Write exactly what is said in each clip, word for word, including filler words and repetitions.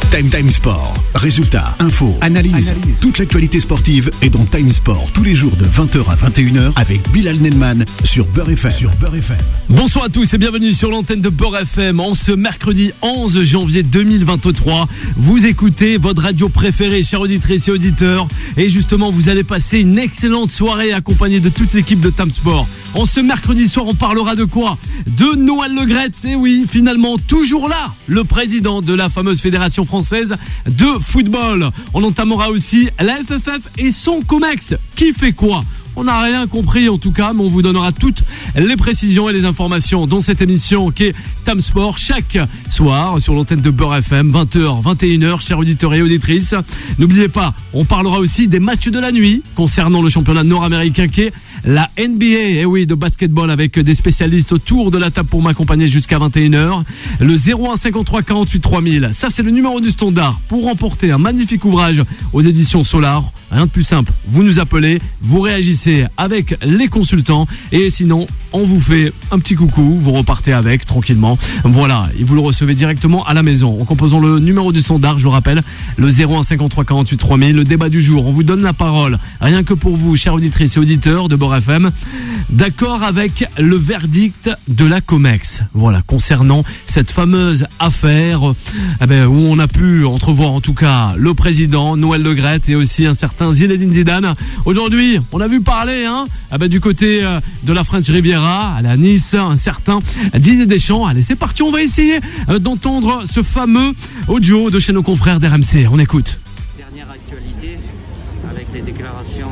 Time Time Sport. Résultats, infos, analyse. analyse. Toute l'actualité sportive est dans Time Sport tous les jours de vingt heures à vingt et une heures avec Bilal Nenman sur Beurre F M. Sur Beurre F M. Bonsoir à tous et bienvenue sur l'antenne de Beurre F M en ce mercredi onze janvier deux mille vingt-trois. Vous écoutez votre radio préférée, chers auditrices et auditeurs. Et justement, vous allez passer une excellente soirée accompagnée de toute l'équipe de Time Sport. En ce mercredi soir, on parlera de quoi? De Noël Le Graët. Et oui, finalement, toujours là, le président de la fameuse fédération française de football. On entamera aussi la F F F et son COMEX. Qui fait quoi? On n'a rien compris en tout cas, mais on vous donnera toutes les précisions et les informations dans cette émission qui est Time Sport chaque soir sur l'antenne de Beurre F M, vingt heures, vingt et une heures, chers auditeurs et auditrices. N'oubliez pas, on parlera aussi des matchs de la nuit concernant le championnat nord-américain qui est la N B A, eh oui, de basketball avec des spécialistes autour de la table pour m'accompagner jusqu'à vingt et une heures. Le zéro un cinquante-trois quarante-huit trois mille, ça c'est le numéro du standard pour remporter un magnifique ouvrage aux éditions Solar. Rien de plus simple, vous nous appelez, vous réagissez avec les consultants et sinon on vous fait un petit coucou, vous repartez avec tranquillement. Voilà, et vous le recevez directement à la maison en composant le numéro du standard, je le rappelle, le zéro un cinquante-trois quarante-huit trois mille. Le débat du jour, on vous donne la parole, rien que pour vous, chers auditrices et auditeurs de Beurre F M, d'accord avec le verdict de la COMEX. Voilà, concernant cette fameuse affaire eh ben, où on a pu entrevoir en tout cas le président Noël Le Graët et aussi un certain Zinedine Zidane. Aujourd'hui, on a vu parler hein, eh ben, du côté euh, de la French Riviera, à la Nice, un certain Didier Deschamps. Allez, c'est parti, on va essayer euh, d'entendre ce fameux audio de chez nos confrères d'R M C. On écoute. Dernière actualité avec les déclarations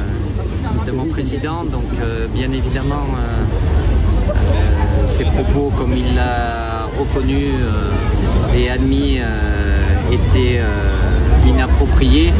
euh, de mon président. Donc, euh, bien évidemment, euh, euh, ses propos, comme il l'a reconnu euh, et admis, euh, étaient euh, inappropriés.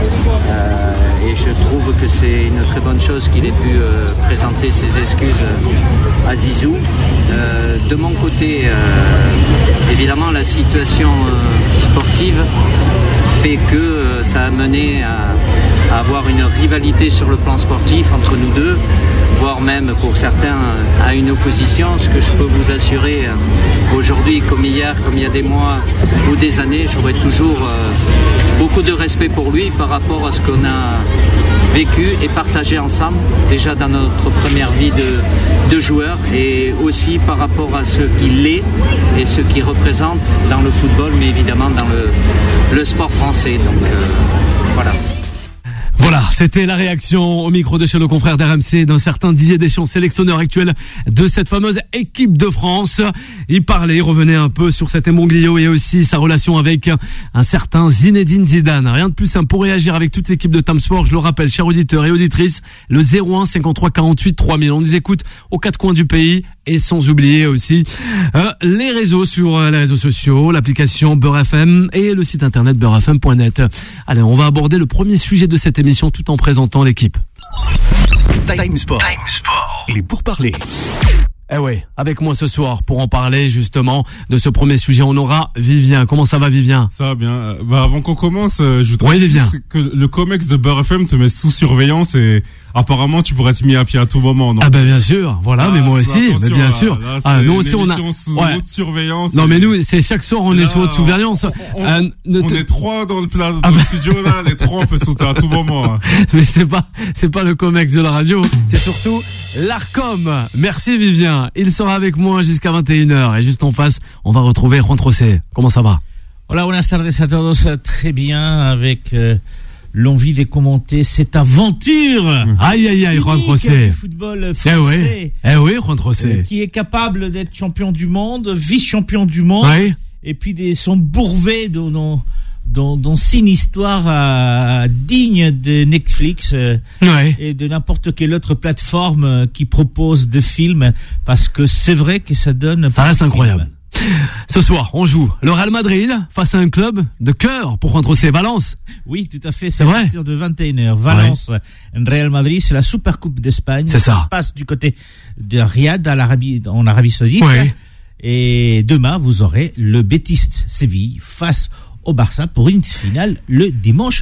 Euh, et je trouve que c'est une très bonne chose qu'il ait pu euh, présenter ses excuses à Zizou. Euh, de mon côté, euh, évidemment, la situation euh, sportive fait que euh, ça a mené à, à avoir une rivalité sur le plan sportif entre nous deux, voire même pour certains à une opposition. Ce que je peux vous assurer euh, aujourd'hui, comme hier, comme il y a des mois ou des années, j'aurai toujours euh, beaucoup de respect pour lui par rapport à ce qu'on a vécu et partagé ensemble, déjà dans notre première vie de, de joueur, et aussi par rapport à ce qu'il est et ce qu'il représente dans le football, mais évidemment dans le, le sport français. Donc euh, voilà. Voilà, c'était la réaction au micro de chez le confrère d'R M C d'un certain Didier Deschamps, sélectionneur actuel de cette fameuse équipe de France. Il parlait, il revenait un peu sur cet imbroglio et aussi sa relation avec un certain Zinedine Zidane. Rien de plus simple pour réagir avec toute l'équipe de Time Sport. Je le rappelle, chers auditeurs et auditrices, le zéro un cinquante-trois quarante-huit trois mille. On nous écoute aux quatre coins du pays et sans oublier aussi euh, les réseaux sur euh, les réseaux sociaux, l'application Beurre F M et le site internet beurre f m point net. Allez, on va aborder le premier sujet de cette émission tout en présentant l'équipe. Time Sport. Time Sport. Et pour parler. Eh ouais, avec moi ce soir pour en parler justement de ce premier sujet, on aura Vivien. Comment ça va, Vivien? Ça va bien. Bah avant qu'on commence, je voudrais oui, dire que le COMEX de Beurre F M te met sous surveillance et apparemment tu pourrais être mis à pied à tout moment. Donc. Ah bah bien sûr, voilà, ah, mais moi aussi, mais bien là, sûr. Là, ah nous aussi on a sous ouais. haute surveillance. Non et... mais nous c'est chaque soir on là, est sous haute surveillance. On, on, euh, on te... est trois dans le plat dans ah le bah... studio là, les trois on peut sauter à tout moment. Hein. Mais c'est pas c'est pas le COMEX de la radio, c'est surtout l'Arcom. Merci Vivien, il sera avec moi jusqu'à vingt et une heures et juste en face, on va retrouver Juan Trocé. Comment ça va? Hola, buenas tardes a todos. Très bien, avec euh, l'envie de commenter cette aventure. Aïe aïe aïe, Juan Trocé. Football français. Eh oui, eh oui, Juan Trocé. Euh, qui est capable d'être champion du monde, vice-champion du monde. Oui. Et puis des son bourvé dans dans dans, dans une histoire euh, digne de Netflix euh, ouais. et de n'importe quelle autre plateforme euh, qui propose des films, parce que c'est vrai que ça donne. Ça reste incroyable. Ce soir, on joue le Real Madrid face à un club de cœur pour rentrer c'est Valence. Oui, tout à fait. C'est à partir de vingt et une heures. Valence, ouais. Real Madrid, c'est la Supercoupe d'Espagne. C'est ça. Ça se passe du côté de Riyad, à l'Arabie, en Arabie Saoudite. Ouais. Et demain, vous aurez le Betis Séville face au Barça pour une finale le dimanche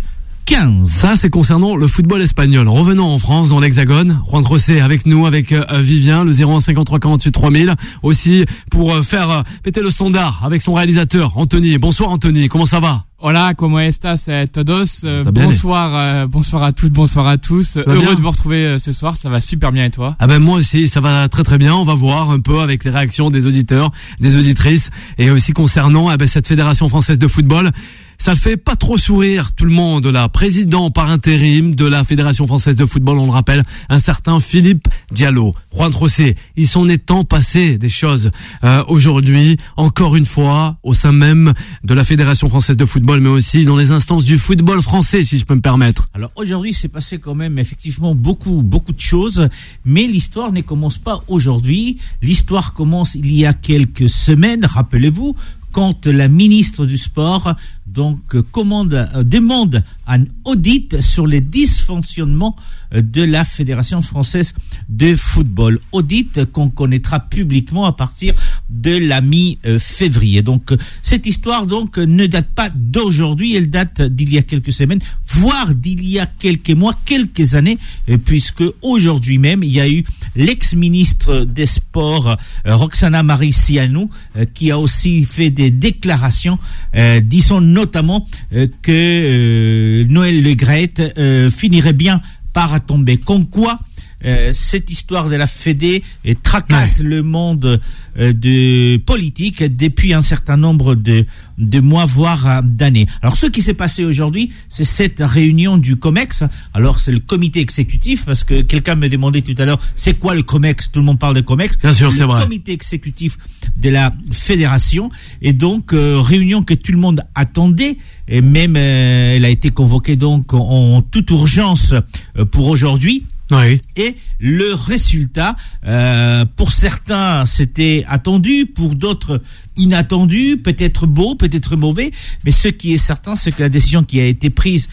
quinze. Ça, c'est concernant le football espagnol. Revenons en France, dans l'Hexagone. Juan José avec nous, avec euh, Vivien, le zéro un cinquante-trois quarante-huit trois mille. Aussi, pour euh, faire euh, péter le standard avec son réalisateur, Anthony. Bonsoir Anthony, comment ça va? Hola, como estas eh, todos? Euh, bien, bonsoir, euh, bonsoir à toutes, bonsoir à tous. Heureux bien de vous retrouver euh, ce soir, ça va super bien et toi? Ah ben moi aussi, ça va très très bien. On va voir un peu avec les réactions des auditeurs, des auditrices, et aussi concernant eh ben, cette Fédération française de football. Ça fait pas trop sourire tout le monde, là. Président par intérim de la Fédération française de football, on le rappelle, un certain Philippe Diallo. Juan José, il s'en est tant passé des choses euh, aujourd'hui, encore une fois, au sein même de la Fédération française de football, mais aussi dans les instances du football français, si je peux me permettre. Alors aujourd'hui, c'est passé quand même effectivement beaucoup, beaucoup de choses, mais l'histoire ne commence pas aujourd'hui. L'histoire commence il y a quelques semaines, rappelez-vous, quand la ministre du Sport donc commande, euh, demande un audit sur les dysfonctionnements de la Fédération française de football. Audit qu'on connaîtra publiquement à partir de la mi-février. Donc cette histoire donc ne date pas d'aujourd'hui, elle date d'il y a quelques semaines, voire d'il y a quelques mois, quelques années, puisque aujourd'hui même il y a eu l'ex-ministre des Sports Roxana Maracineanu qui a aussi fait des déclarations, euh, disant notamment euh, que euh, Noël Le Graët euh, finirait bien par tomber. Comme quoi, euh, cette histoire de la Fédé euh, tracasse ouais. le monde euh, de politique depuis un certain nombre de, de mois, voire euh, d'années. Alors, ce qui s'est passé aujourd'hui, c'est cette réunion du COMEX. Alors, c'est le comité exécutif, parce que quelqu'un me demandait tout à l'heure, c'est quoi le COMEX? Tout le monde parle de COMEX. Bien sûr, c'est vrai. Le comité exécutif de la fédération. Et donc, euh, réunion que tout le monde attendait. Et même, euh, elle a été convoquée donc en, en toute urgence euh, pour aujourd'hui. Oui. Et le résultat, euh, pour certains, c'était attendu, pour d'autres, inattendu, peut-être beau, peut-être mauvais. Mais ce qui est certain, c'est que la décision qui a été prise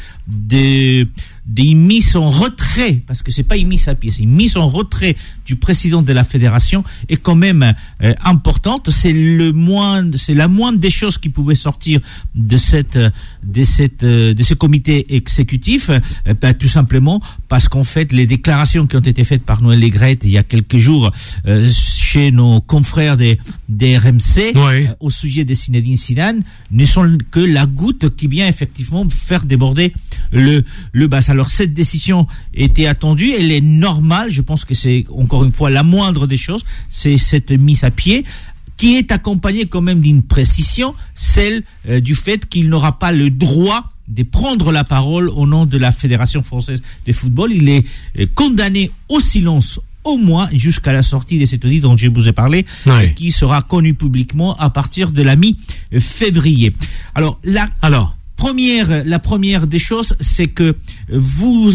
de, de mise en retrait, parce que c'est pas une mise à pied, c'est une mise en retrait du président de la fédération est quand même euh, importante. C'est le moins, c'est la moindre des choses qui pouvaient sortir de cette, de cette, de ce comité exécutif, euh, bah, tout simplement parce qu'en fait, les déclarations qui ont été faites par Noël Le Graët il y a quelques jours euh, chez nos confrères des, des R M C, oui. euh, au sujet de Zinedine Zidane, ne sont que la goutte qui vient effectivement faire déborder le, le bas. Alors cette décision était attendue, elle est normale. Je pense que c'est encore une fois la moindre des choses, c'est cette mise à pied qui est accompagnée quand même d'une précision, celle euh, du fait qu'il n'aura pas le droit de prendre la parole au nom de la Fédération française de football. Il est euh, condamné au silence au moins jusqu'à la sortie de cet audit dont je vous ai parlé, oui. qui sera connu publiquement à partir de la mi-février. Alors la Alors première, la première des choses, c'est que vous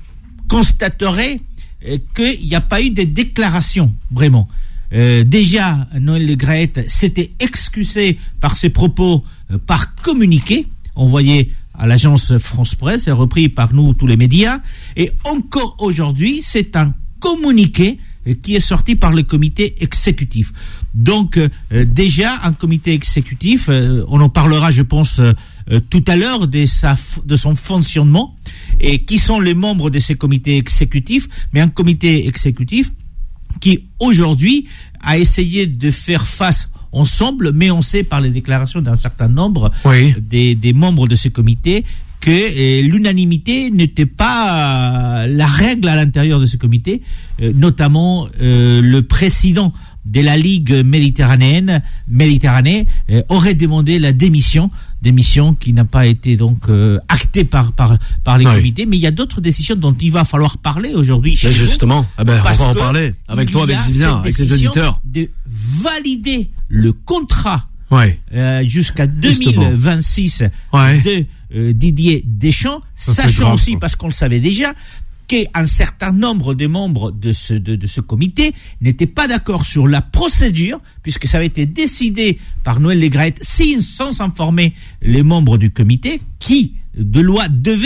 constaterez qu'il n'y a pas eu de déclaration, vraiment. Euh, déjà, Noël Le Graët s'était excusé par ses propos, euh, par communiqué, envoyé à l'agence France Presse, et repris par nous, tous les médias. Et encore aujourd'hui, c'est un communiqué euh, qui est sorti par le comité exécutif. Donc, euh, déjà, un comité exécutif, euh, on en parlera, je pense, euh, euh, tout à l'heure de, sa, de son fonctionnement, et qui sont les membres de ces comités exécutifs, mais un comité exécutif qui, aujourd'hui, a essayé de faire face ensemble, mais on sait par les déclarations d'un certain nombre oui. des, des membres de ce comité que euh, l'unanimité n'était pas euh, la règle à l'intérieur de ce comité, euh, notamment euh, le président de la Ligue méditerranéenne, Méditerranée, euh, aurait demandé la démission, démission qui n'a pas été donc euh, actée par par par les oui. comités. Mais il y a d'autres décisions dont il va falloir parler aujourd'hui. Mais justement, ah ben, on va en parler avec toi, avec Vivien, avec les auditeurs. De valider le contrat ouais. euh, jusqu'à deux mille vingt-six ouais. de euh, Didier Deschamps, ça sachant grave, aussi, parce qu'on le savait déjà, qu'un certain nombre de membres de ce, de, de ce comité n'étaient pas d'accord sur la procédure, puisque ça avait été décidé par Noël Le Graët sans informer les membres du comité, qui, de loi, devaient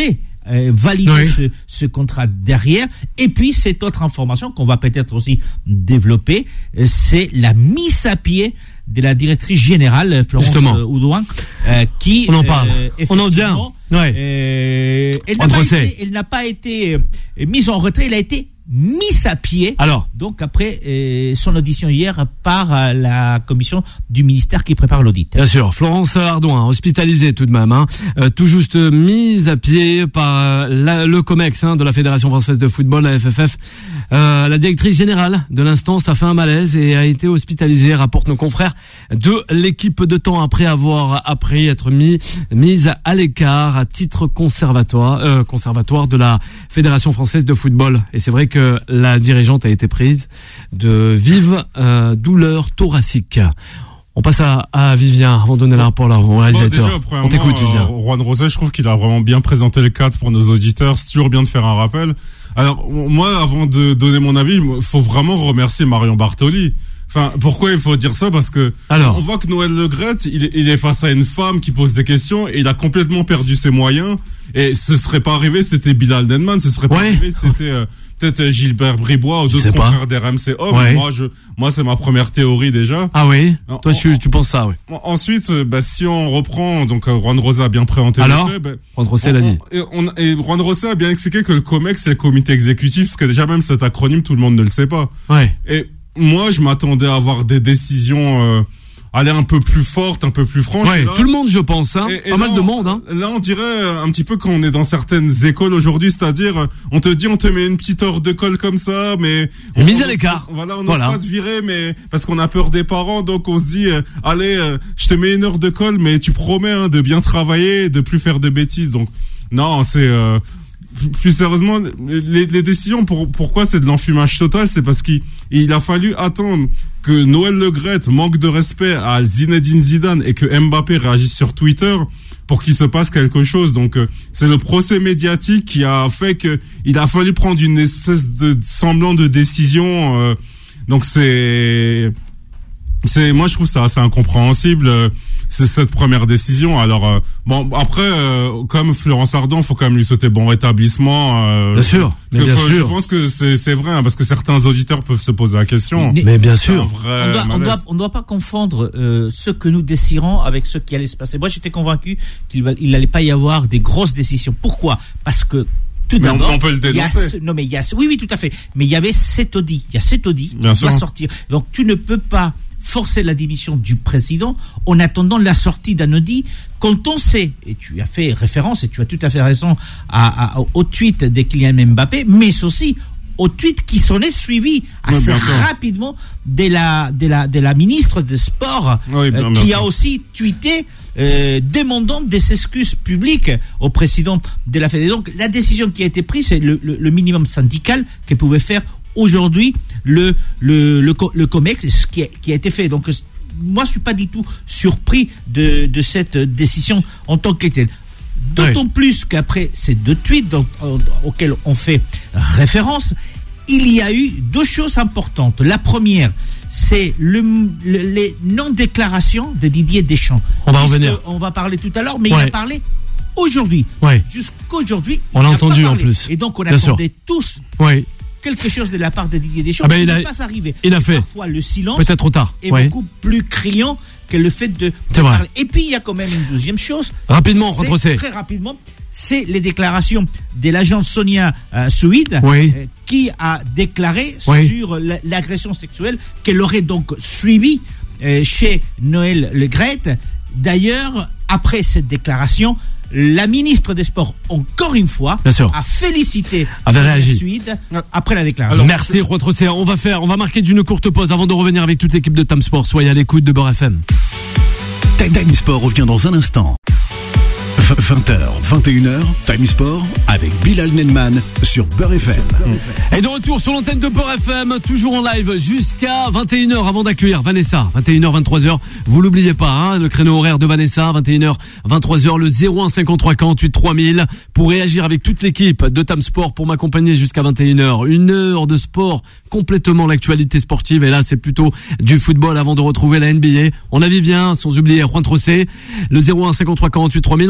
euh, validé oui. ce, ce contrat derrière. Et puis, cette autre information qu'on va peut-être aussi développer, euh, c'est la mise à pied de la directrice générale, Florence Justement. Oudouin, euh, qui... On en parle. Euh, On en vient. Ouais. Euh, elle, n'a pas été, elle n'a pas été euh, mise en retrait, elle a été mise à pied. Alors. Donc après euh, son audition hier par euh, la commission du ministère qui prépare l'audit. Bien sûr, Florence Ardouin, hospitalisée tout de même, hein, euh, tout juste mise à pied par euh, la, le COMEX hein, de la Fédération Française de Football, la F F F. Euh, la directrice générale de l'instance a fait un malaise et a été hospitalisée, rapportent nos confrères de l'équipe de temps après avoir appris être mis, mise à l'écart à titre conservatoire, euh, conservatoire de la Fédération Française de Football. Et c'est vrai que que la dirigeante a été prise de vives euh, douleurs thoraciques. On passe à, à Vivien avant de donner la parole au réalisateur. Bon, déjà, on t'écoute, Vivien. Euh, Juan Rosé, je trouve qu'il a vraiment bien présenté le cadre pour nos auditeurs. C'est toujours bien de faire un rappel. Alors, moi, avant de donner mon avis, il faut vraiment remercier Marion Bartoli. Enfin, pourquoi il faut dire ça? Parce que Alors. on voit que Noël Le Graët, il, il est face à une femme qui pose des questions et il a complètement perdu ses moyens. Et ce serait pas arrivé, c'était Bilal Nenman, ce serait pas ouais. arrivé, c'était euh, peut-être Gilbert Bribois ou d'autres confrères d'R M C Homme. Ouais. Moi, je, moi, c'est ma première théorie déjà. Ah oui. Non, Toi, on, tu, tu penses ça, oui. Ensuite, bah, si on reprend, donc Juan Rosé a bien présenté Alors, le fait. Bah, Juan Rosé l'a dit. Et, on, et Juan Rosé a bien expliqué que le COMEX c'est le comité exécutif, parce que déjà même cet acronyme, tout le monde ne le sait pas. Ouais. Et moi, je m'attendais à avoir des décisions euh, aller un peu plus fortes, un peu plus franches. Ouais, là, tout le monde, je pense, hein. et, et pas là, mal de monde, hein. Là, on dirait un petit peu quand on est dans certaines écoles aujourd'hui, c'est-à-dire, on te dit, on te met une petite heure de colle comme ça, mais on, mise on à l'écart. Voilà, on n'ose voilà. pas te virer, mais parce qu'on a peur des parents, donc on se dit, euh, allez, euh, je te mets une heure de colle, mais tu promets hein, de bien travailler, de plus faire de bêtises. Donc, non, c'est euh, plus sérieusement, les, les décisions, pour, pourquoi c'est de l'enfumage total, c'est parce qu'il il a fallu attendre que Noël Le Graët manque de respect à Zinedine Zidane et que Mbappé réagisse sur Twitter pour qu'il se passe quelque chose. Donc euh, c'est le procès médiatique qui a fait que il a fallu prendre une espèce de semblant de décision. Euh, donc c'est c'est moi je trouve ça assez incompréhensible. Euh, c'est cette première décision. Alors euh, bon après euh, comme Florence Ardouin, faut quand même lui souhaiter bon rétablissement. Euh, bien sûr, mais bien faut, sûr. Je pense que c'est c'est vrai hein, parce que certains auditeurs peuvent se poser la question. Mais, mais bien sûr. On doit, on doit on doit pas confondre euh, ce que nous désirons avec ce qui allait se passer. Moi, j'étais convaincu qu'il va, il allait pas y avoir des grosses décisions. Pourquoi? Parce que tout mais d'abord, on, on peut le dénoncer. Ce, non mais il y a oui oui tout à fait. Mais il y avait cet audit, il y a cet audit qui bien doit sûr. sortir. Donc tu ne peux pas forcer la démission du président en attendant la sortie d'un audit quand on sait, et tu as fait référence et tu as tout à fait raison à, à, au tweet de Kylian Mbappé, mais aussi au tweet qui s'en est suivi assez oui, rapidement de la, de la, de la ministre des Sports oui, bien, euh, bien qui sûr. a aussi tweeté euh, demandant des excuses publiques au président de la Fédération. Donc la décision qui a été prise, c'est le, le, le minimum syndical que pouvait faire aujourd'hui le le le, le COMEX, ce qui a, qui a été fait. Donc moi je suis pas du tout surpris de de cette décision en tant que telle. D'autant oui. plus qu'après ces deux tweets dont, euh, auxquels on fait référence, il y a eu deux choses importantes. La première, c'est le, le, les non-déclarations de Didier Deschamps. On va revenir. On va parler tout à l'heure, mais ouais. il a parlé aujourd'hui. Ouais. Jusqu'aujourd'hui, on l'a entendu en plus. Et donc on Bien attendait sûr. tous oui. quelque chose de la part de Didier Deschamps. Ah ben, qui il a, n'est pas arrivé. Il a fait. Parfois, le silence peut-être trop tard. est ouais. beaucoup plus criant que le fait de, de c'est vrai. parler. Et puis, il y a quand même une deuxième chose. Rapidement, retrocé. Très rapidement, c'est les déclarations de l'agente Sonia euh, Souid, oui. euh, qui a déclaré oui. sur l'agression sexuelle qu'elle aurait donc suivi euh, chez Noël Le Graët. D'ailleurs, après cette déclaration, la ministre des Sports, encore une fois, a félicité Sonia Souid après la déclaration. Alors, merci, Juan Rosé. On va faire, on va marquer d'une courte pause avant de revenir avec toute l'équipe de Time Sport. Soyez à l'écoute de Beurre F M. Time Sport revient dans un instant. vingt heures, vingt et une heures, Time Sport avec Bilal Nenman sur Beurre F M. Et de retour sur l'antenne de Beurre F M, toujours en live jusqu'à vingt et une heures avant d'accueillir Vanessa. vingt et une heures, vingt-trois heures, vous l'oubliez pas, hein, le créneau horaire de Vanessa, vingt et une heures, vingt-trois heures, le zéro un cinquante-trois quarante-huit trois mille pour réagir avec toute l'équipe de Time Sport pour m'accompagner jusqu'à vingt et une heures. Une heure de sport, complètement l'actualité sportive. Et là, c'est plutôt du football avant de retrouver la N B A. On a Vivien, sans oublier Juan Rosé, le zéro un cinquante-trois quarante-huit trois mille. On va donner la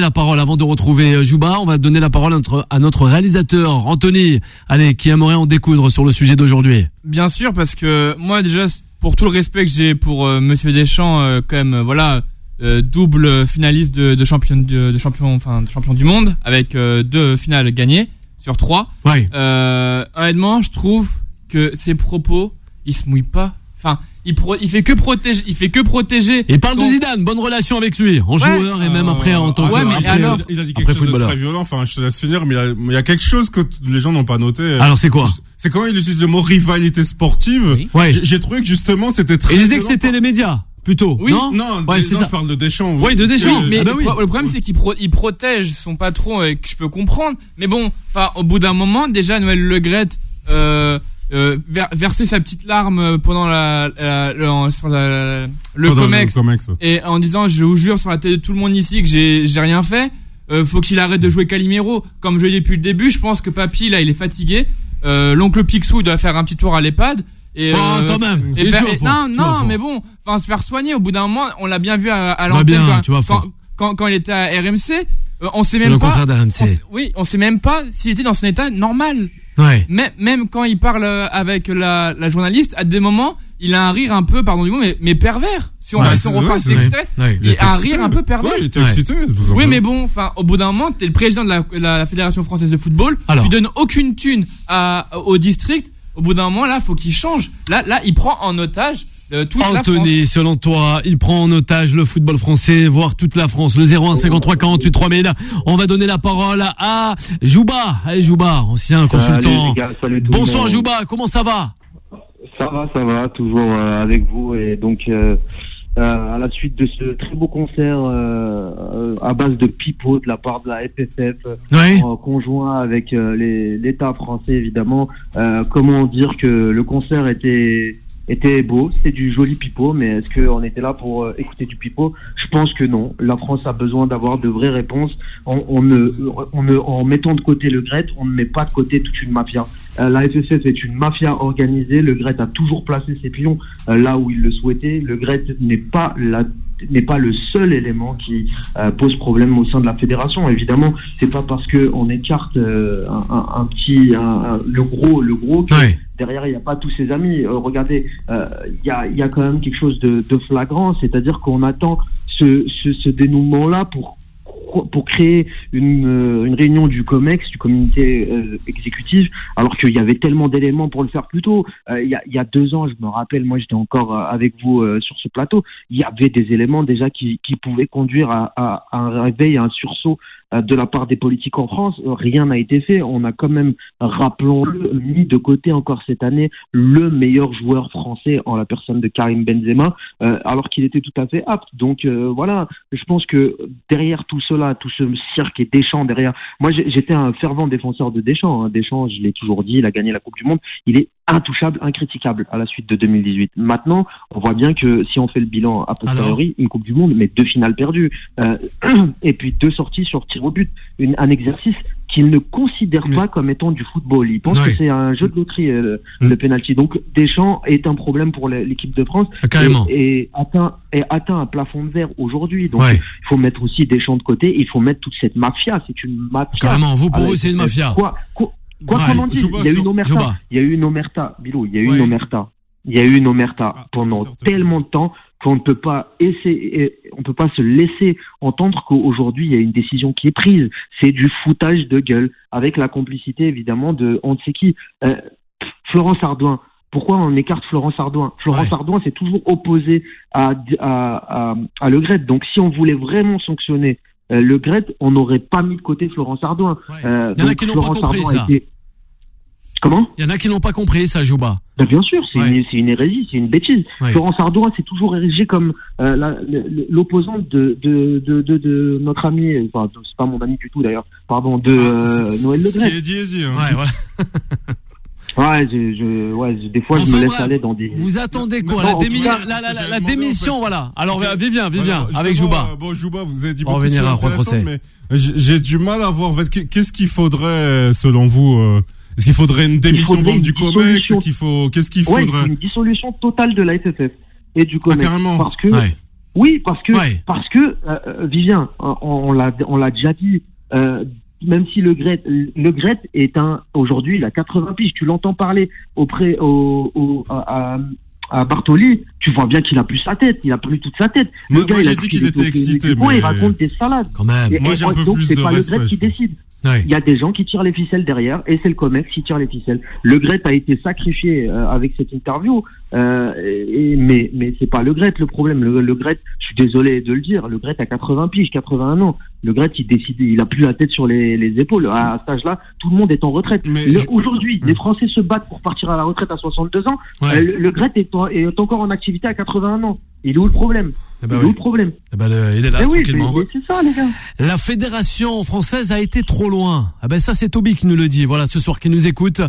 la parole avant de retrouver Jouba. On va donner la parole à notre, à notre réalisateur Anthony, allez, qui aimerait en découdre sur le sujet d'aujourd'hui. Bien sûr, parce que moi déjà, pour tout le respect que j'ai pour euh, Monsieur Deschamps, euh, quand même, euh, voilà, euh, double finaliste de, de champion de, de champion, enfin de champion du monde, avec euh, deux finales gagnées sur trois. Ouais. Euh, honnêtement, je trouve que ses propos, il se mouille pas. Enfin, il, pro, il fait que protéger, il fait que protéger. Il parle son... de Zidane, bonne relation avec lui, en ouais. joueur et même après en tant que. Ouais, mais après, alors, il, il a dit quelque chose footballeur. de très violent. Enfin, je te laisse finir, mais il y a, il y a quelque chose que les gens n'ont pas noté. Alors c'est quoi? C'est quand il utilise le mot rivalité sportive. Oui. Ouais. J'ai, j'ai trouvé que justement c'était très. Et il disait que c'était les médias. Plutôt. Oui. Non, non, ouais, des, c'est non ça. je parle de Deschamps. Oui, de Deschamps. Oui, mais ah bah oui. le problème c'est qu'il pro, il protège son patron et que je peux comprendre. Mais bon, enfin, au bout d'un moment, déjà Noël Le Graët euh, euh, ver, verser sa petite larme pendant la, la, la, sur la, le, pendant comex, le comex et en disant je vous jure sur la tête de tout le monde ici que j'ai j'ai rien fait. Euh, faut qu'il arrête de jouer Calimero. Comme je l'ai dit depuis le début, je pense que Papy là il est fatigué. Euh, l'oncle Picsou doit faire un petit tour à l'EHPAD. Et oh, euh, quand même. Et faire, et, non, tu non, mais bon, enfin se faire soigner. Au bout d'un moment, on l'a bien vu à, à l'antenne bien, quand, tu vois, quand, quand, quand il était à R M C. Euh, on sait c'est même le pas. contraire d'R M C. On, oui, on sait même pas s'il était dans son état normal. Ouais. Même, même quand il parle avec la, la journaliste, à des moments, il a un rire un peu, pardon du mot, mais, mais pervers. Si on, ouais, si on repasse ouais, l'extrait, ouais, il a un rire un peu pervers. Ouais, il était ouais. excité. Oui, mais bon, enfin, au bout d'un moment, t'es le président de la, la, la Fédération française de football. Alors. Tu donnes aucune thune à, au district. Au bout d'un moment, là, faut qu'il change. Là, là, il prend en otage euh, toute Anthony, la France. selon toi, il prend en otage le football français, voire toute la France. Le zéro un cinquante-trois quarante-huit trois mille. On va donner la parole à Jouba. Allez, Jouba, ancien consultant. Salut, les gars, salut tout Bonsoir, le monde. Jouba. Comment ça va? Ça va, ça va, toujours euh, avec vous. Et donc, euh, euh, à la suite de ce très beau concert euh, euh, à base de pipeaux de la part de la F F F, Oui. en conjoint avec euh, les, l'État français, évidemment, euh, comment dire que le concert était... était beau, c'était du joli pipeau, mais est-ce qu'on était là pour euh, écouter du pipeau? Je pense que non. La France a besoin d'avoir de vraies réponses. On, on ne, on ne, en mettant de côté le Graët, on ne met pas de côté toute une mafia. Euh, la F F F est une mafia organisée. Le Graët a toujours placé ses pions euh, là où il le souhaitait. Le Graët n'est pas la n'est pas le seul élément qui euh, pose problème au sein de la fédération. Évidemment, c'est pas parce que on écarte euh, un, un, un petit un, un, le gros le gros que Oui. derrière il n'y a pas tous ses amis. Euh, regardez, il euh, y a il y a quand même quelque chose de, de flagrant, c'est-à-dire qu'on attend ce ce, ce dénouement là pour pour créer une, une réunion du COMEX, du comité euh, exécutif, alors qu'il y avait tellement d'éléments pour le faire plus tôt. Euh, il, y a, il y a deux ans, je me rappelle, moi j'étais encore euh, avec vous euh, sur ce plateau, il y avait des éléments déjà qui, qui pouvaient conduire à, à, à un réveil, à un sursaut euh, de la part des politiques en France. Euh, rien n'a été fait. On a quand même, rappelons-le, mis de côté encore cette année le meilleur joueur français en la personne de Karim Benzema, euh, alors qu'il était tout à fait apte. Donc euh, voilà, je pense que derrière tout cela, tout ce cirque et Deschamps derrière. Moi, j'étais un fervent défenseur de Deschamps. Hein. Deschamps, je l'ai toujours dit, il a gagné la Coupe du Monde. Il est intouchable, incritiquable à la suite de deux mille dix-huit. Maintenant, on voit bien que si on fait le bilan a posteriori, Alors... une Coupe du Monde, mais deux finales perdues, euh, et puis deux sorties sur tir au but, une, un exercice qu'il ne considère mais... pas comme étant du football. Il pense ouais. que c'est un jeu de loterie, euh, mmh. le penalty. Donc, Deschamps est un problème pour l'équipe de France ah, carrément. Et, et atteint, et atteint un plafond de verre aujourd'hui. Donc, ouais. il faut mettre aussi Deschamps de côté. Il faut mettre toute cette mafia. C'est une mafia. Carrément. Vous, pour vous, c'est une mafia. Quoi, quoi, quoi ouais. qu'on en dise, il y a eu une omerta. Il y a eu une omerta, Bilou. Il y a eu ouais. une omerta. Il y a eu une omerta ah, pendant tellement de temps qu'on ne peut pas essayer, on peut pas se laisser entendre qu'aujourd'hui il y a une décision qui est prise. C'est du foutage de gueule avec la complicité évidemment de on ne sait qui. Euh, Florence Ardouin. Pourquoi on écarte Florence Ardouin? Florence ouais. Ardouin s'est toujours opposée à, à, à, à Le Graët. Donc si on voulait vraiment sanctionner euh, Le Graët, on n'aurait pas mis de côté Florence Ardouin. Ouais. Euh, il y en a qui n'ont pas compris ça. Été... Comment? Il y en a qui n'ont pas compris ça, Jouba. Ben bien sûr, c'est ouais. une, c'est une hérésie, c'est une bêtise. Ouais. Florence Ardouin s'est toujours érigée comme euh, la, l'opposante de, de, de, de, de notre ami, enfin c'est pas mon ami du tout d'ailleurs, pardon, de euh, ah, Noël Le Graët. C'est dit, hein. Ouais, ouais. Ouais, je, je, ouais, des fois, enfin, je me laisse bref, aller dans des... Vous attendez quoi? Non, La, démi... cas, la, la, la, la demandé, démission, en fait. Voilà. Alors, Vivien, Vivien, voilà, avec Jouba. Bon, Jouba, vous avez dit On beaucoup de choses intéressantes, mais j'ai du mal à voir, en fait, qu'est-ce qu'il faudrait, selon vous, euh, est-ce qu'il faudrait une démission bombe du COMEX? Qu'est-ce qu'il faut, qu'est-ce qu'il ouais, faudrait? Une dissolution totale de la F F F et du COMEX. Ah, carrément. Parce que, ouais. Oui, parce que Ouais. parce que euh, Vivien, on, on l'a on l'a déjà dit. Euh, même si le Gret, le Gret est un aujourd'hui, il a quatre-vingts piges. Tu l'entends parler auprès au, au à, à à Bartoli, tu vois bien qu'il a plus sa tête, il a plus toute sa tête. Moi- le gars, moi, il j'ai a dit pris qu'il les était les- excité, les points, mais- il raconte des salades. Quand même. Et, Moi, et j'ai un peu donc, plus c'est de pas le respect, Gret qui je crois. décide. Ouais. Il y a des gens qui tirent les ficelles derrière, et c'est le COMEX qui tire les ficelles. Le Gret a été sacrifié euh, avec cette interview, euh, et, mais mais c'est pas le Gret le problème. Le, le Gret, je suis désolé de le dire, le Gret a quatre-vingts piges, quatre-vingt-un ans. Le Gret, il décide, il a plus la tête sur les, les épaules. À cet âge-là, tout le monde est en retraite. Mais Le- je- Aujourd'hui, les Français se battent pour partir à la retraite à soixante-deux ans. Ouais. Euh, le, le Gret est, en- est encore en activité à quatre-vingt-un ans. Il est où le problème Eh ben Il est oui. où le problème Eh ben, le- il est là, Eh oui, mais, tranquillement. mais c'est ça, les gars. La fédération française a été trop loin. Ah ben ça c'est Toby qui nous le dit. Voilà, ce soir qui nous écoute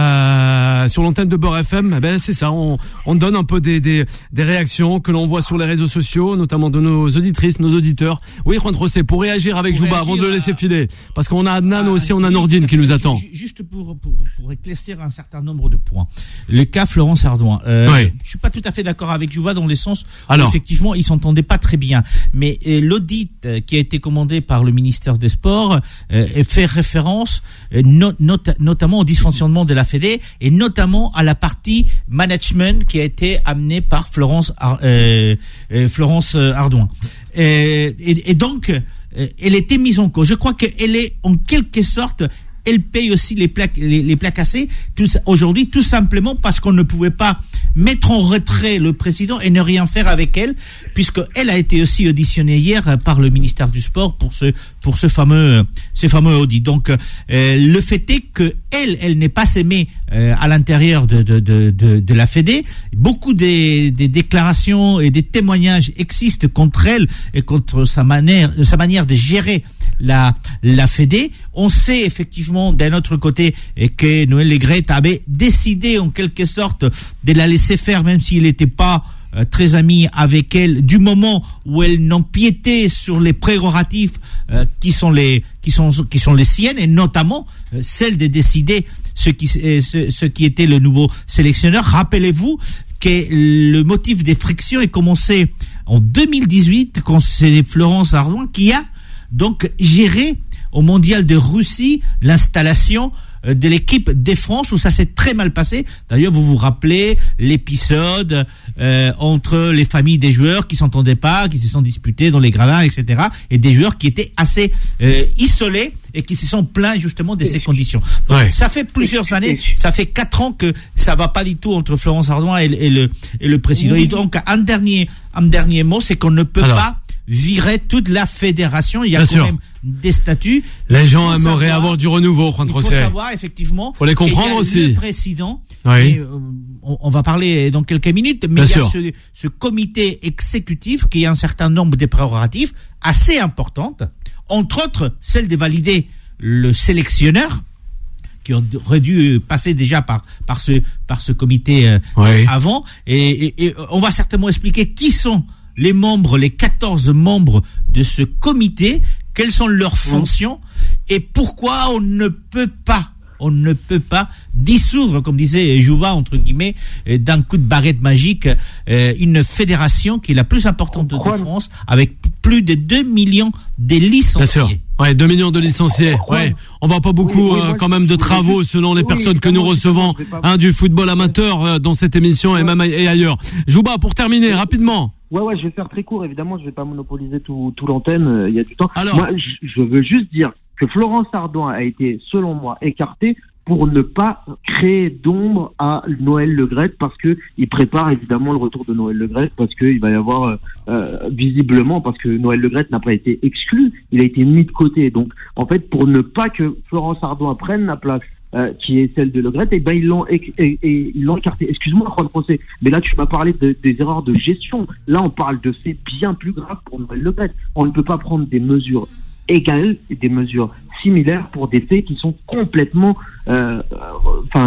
euh, sur l'antenne de Beurre F M. Eh ben c'est ça. On, on donne un peu des, des, des réactions que l'on voit sur les réseaux sociaux, notamment de nos auditrices, nos auditeurs. Oui, Juan José, pour réagir avec Pour Jouba réagir avant de le à- laisser filer, parce qu'on a Adnan Ah, aussi, on a oui, Nordine qui nous attend. ju- Juste pour, pour, pour éclaircir un certain nombre de points. Le cas Florence Ardouin. Euh, Oui. Je suis pas tout à fait d'accord avec Jouva dans le sens où Alors. effectivement ils s'entendaient pas très bien. Mais euh, l'audit euh, qui a été commandé par le ministère des Sports euh, fait référence euh, no- not- notamment au dysfonctionnement de la Fédé et notamment à la partie management qui a été amenée par Florence Ar- euh, euh, Florence euh, Ardouin. Euh, et, et donc euh, elle était mise en cause. Je crois qu'elle est en quelque sorte, elle paye aussi les plats, les, les plats cassés tout ça- aujourd'hui, tout simplement parce qu'on ne pouvait pas mettre en retrait le président et ne rien faire avec elle, puisque elle a été aussi auditionnée hier par le ministère du Sport pour ce pour ce fameux ce fameux audit. Donc euh, le fait est que elle elle n'est pas aimée euh, à l'intérieur de de de de, de la Fédé. Beaucoup des, des déclarations et des témoignages existent contre elle et contre sa manière sa manière de gérer la la Fédé. On sait effectivement d'un autre côté que Noël Le Graët avait décidé en quelque sorte de la laisser faire, même s'il n'était pas euh, très ami avec elle, du moment où elle n'empiétait sur les prérogatives euh, qui sont les qui sont qui sont les siennes, et notamment euh, celle de décider ce qui euh, ce, ce qui était le nouveau sélectionneur. Rappelez-vous que le motif des frictions est commencé en deux mille dix-huit, quand c'est Florence Ardouin qui a donc géré au Mondial de Russie l'installation de l'équipe des France, où ça s'est très mal passé. D'ailleurs, vous vous rappelez l'épisode euh, entre les familles des joueurs qui s'entendaient pas, qui se sont disputés dans les gradins, et cetera, et des joueurs qui étaient assez euh, isolés et qui se sont plaints justement de ces conditions. Donc, Ouais. ça fait plusieurs années, ça fait quatre ans que ça va pas du tout entre Florence Ardouin et, et le et le président. Et donc, un dernier un dernier mot, c'est qu'on ne peut Alors. pas virer toute la fédération. Il y a Bien quand sûr. même des statuts. Les Il gens faut aimeraient savoir- avoir du renouveau, Juan Il faut José. savoir effectivement. Faut les comprendre qu'il y a aussi. Le président. Oui. Et, euh, on, on va parler dans quelques minutes, mais Bien il y a sûr. ce, ce comité exécutif qui a un certain nombre de prérogatives assez importantes, entre autres celle de valider le sélectionneur, qui aurait dû passer déjà par par ce par ce comité euh, Oui. avant, et, et, et on va certainement expliquer qui sont les membres, les quatorze membres de ce comité, quelles sont leurs fonctions et pourquoi on ne peut pas, on ne peut pas dissoudre, comme disait Jouva, entre guillemets, euh, d'un coup de baguette magique, euh, une fédération qui est la plus importante de, de France, avec plus de deux millions de licenciés. Bien sûr. Ouais, deux millions de licenciés. Ouais. On voit pas beaucoup, Oui, oui, euh, moi, quand même, de je voulais travaux juste- selon les oui, personnes que nous évidemment, recevons, je vais pas- hein, du football amateur euh, dans cette émission et même et ailleurs. Jouba, pour terminer, rapidement. Ouais, ouais, je vais faire très court, évidemment, je vais pas monopoliser tout, tout l'antenne, euh, il y a du temps. Alors. Moi, je, je veux juste dire que Florence Ardouin a été, selon moi, écartée pour ne pas créer d'ombre à Noël Le Graët, parce que il prépare évidemment le retour de Noël Le Graët, parce qu'il va y avoir, euh, euh, visiblement, parce que Noël Le Graët n'a pas été exclu, il a été mis de côté. Donc, en fait, pour ne pas que Florence Ardouin prenne la place Euh, qui est celle de Le Graët, et ben ils l'ont et, et, et ils l'ont écarté. Excuse-moi, Juan José, mais là tu m'as parlé de, des erreurs de gestion. Là, on parle de faits bien plus graves pour Noël Le Graët. On ne peut pas prendre des mesures égales et des mesures similaires pour des faits qui sont complètement, enfin, euh,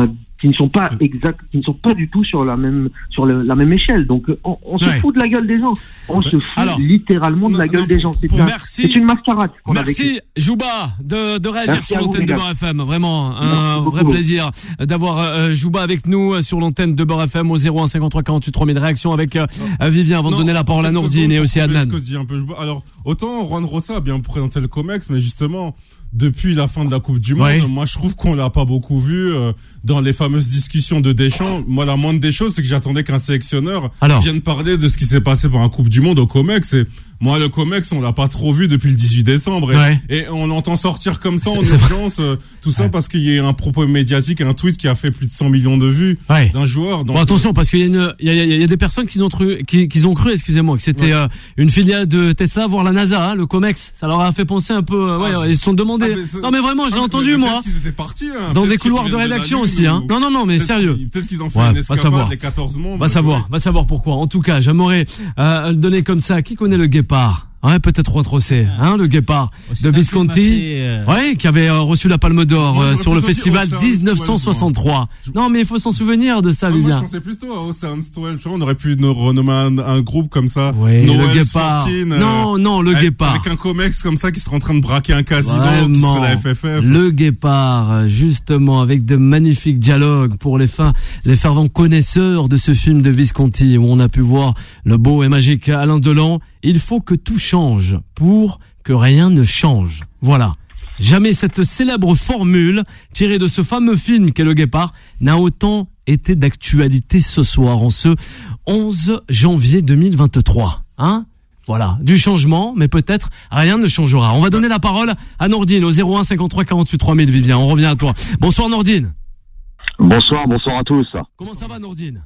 qui ne sont pas exact, qui ne sont pas du tout sur la même sur le, la même échelle. Donc on, on se Ouais. fout de la gueule des gens. On se fout Alors, littéralement de non, la gueule non, des gens. C'est, pour- un- merci. c'est une mascarade qu'on a vécue. Merci Jouba de, de réagir Merci sur à vous, l'antenne de les gars. Beurre F M. Vraiment un Merci vrai beaucoup. plaisir d'avoir euh, Jouba avec nous euh, sur l'antenne de Beurre F M au zéro un cinquante-trois quarante-huit trois mille réactions avec euh, euh, Vivien avant de Non, donner la parole à peut-être que Nordine et pour aussi à compléter Adnan. ce que dit un peu Jouba. Alors, autant Juan Rosa a bien présenté le Comex, mais justement, depuis la fin de la Coupe du Monde, Ouais. moi je trouve qu'on l'a pas beaucoup vu euh, dans les fameuses discussions de Deschamps. Moi, la moindre des choses, c'est que j'attendais qu'un sélectionneur Alors. vienne parler de ce qui s'est passé pendant la Coupe du Monde au Comex. Et moi, le Comex, on l'a pas trop vu depuis le dix-huit décembre. Et, Ouais. et on l'entend sortir comme ça en C'est- c'est vrai. urgence, euh, tout ça Ouais. parce qu'il y a un propos médiatique, un tweet qui a fait plus de cent millions de vues Ouais. d'un joueur. Donc, Bon, attention, parce qu'il y a une, il y a, il y a- il y a des personnes qui ont cru, qui, qui ont cru, excusez-moi, que c'était Ouais. euh, une filiale de Tesla, voire la NASA, hein, le Comex. Ça leur a fait penser un peu, euh, ouais, Ah, c'est- ils se sont demandé. Ah, mais c'est- non, mais vraiment, j'ai Ah, mais entendu, peut-être moi, qu'ils étaient partis, hein. dans Peut-être des qu'ils couloirs de reviennent la rédaction Lune aussi, hein. ou- Non, non, non, mais Peut-être sérieux. qu'ils- Peut-être qu'ils ont fait Ouais, une va escapade, savoir. les quatorze membres. Va savoir, va savoir pourquoi. En tout cas, j'aimerais euh, le donner comme ça. Qui connaît le Guépard? Ouais, peut-être Juan Rossé, hein, le Guépard C'est de un film Visconti. assez, euh, Ouais, qui avait euh, reçu la Palme d'Or Moi, euh, j'aurais sur le plutôt dit festival Ocean's dix-neuf cent soixante-trois. Non, mais il faut s'en souvenir de ça, Ah, moi, je Vivien. pensais plutôt à Ocean's twelve. Tu vois, on aurait pu nous renommer un, un groupe comme ça. Oui, le Noël Guépard. quatorze, euh, Non, non, le avec, Guépard. Avec un comex comme ça qui serait en train de braquer un casino, qui Vraiment. serait la F F F. Le Guépard, justement, avec de magnifiques dialogues pour les fins, les fervents connaisseurs de ce film de Visconti, où on a pu voir le beau et magique Alain Delon. Il faut que tout change pour que rien ne change. Voilà. Jamais cette célèbre formule, tirée de ce fameux film qu'est Le Guépard, n'a autant été d'actualité ce soir, en ce onze janvier deux mille vingt-trois. Hein? Voilà, du changement, mais peut-être rien ne changera. On va donner la parole à Nordine au zéro un cinquante-trois quarante-huit trois mille, Vivien. On revient à toi. Bonsoir Nordine. Bonsoir, bonsoir à tous. Comment ça va Nordine?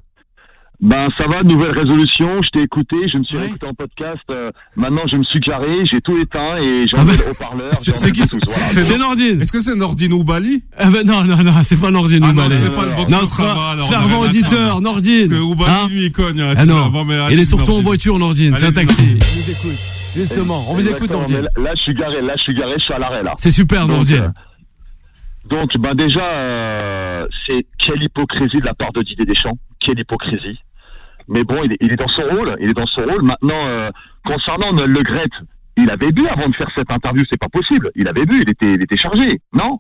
Ben ça va, nouvelle résolution, je t'ai écouté, je me suis Ouais. écouté en podcast, euh, maintenant je me suis carré, j'ai tout éteint et j'ai Ah enlevé ben- le haut-parleur. C'est- j'ai c'est qui, enlevé tout, c'est- voilà. c'est- C'est Nordine. Est-ce que c'est Nordine ou Bali? Eh ben non, non, non, c'est pas Nordine Ah ou non, Ballet. c'est pas le boxeur, Notre ça va, alors on a fervent rien à auditeur, craindre. Nordine. Parce que Oubali, Hein? lui, il cogne. hein, Ah c'est non, ça. Bon, mais il allez-y, est surtout en Nordine. voiture Nordine, c'est un Allez-y, taxi. Nordine. On vous écoute. Justement, on vous écoute Exactement, Nordine. mais là, là, je suis garé, là je suis garé, je suis à l'arrêt là. C'est super Donc, Nordine. euh, Donc ben déjà, euh, c'est quelle hypocrisie de la part de Didier Deschamps, quelle hypocrisie. Mais bon, il est, il est dans son rôle, il est dans son rôle. Maintenant, euh, concernant Noël Le Graët, il avait bu avant de faire cette interview, c'est pas possible. Il avait bu, il était, il était chargé, non?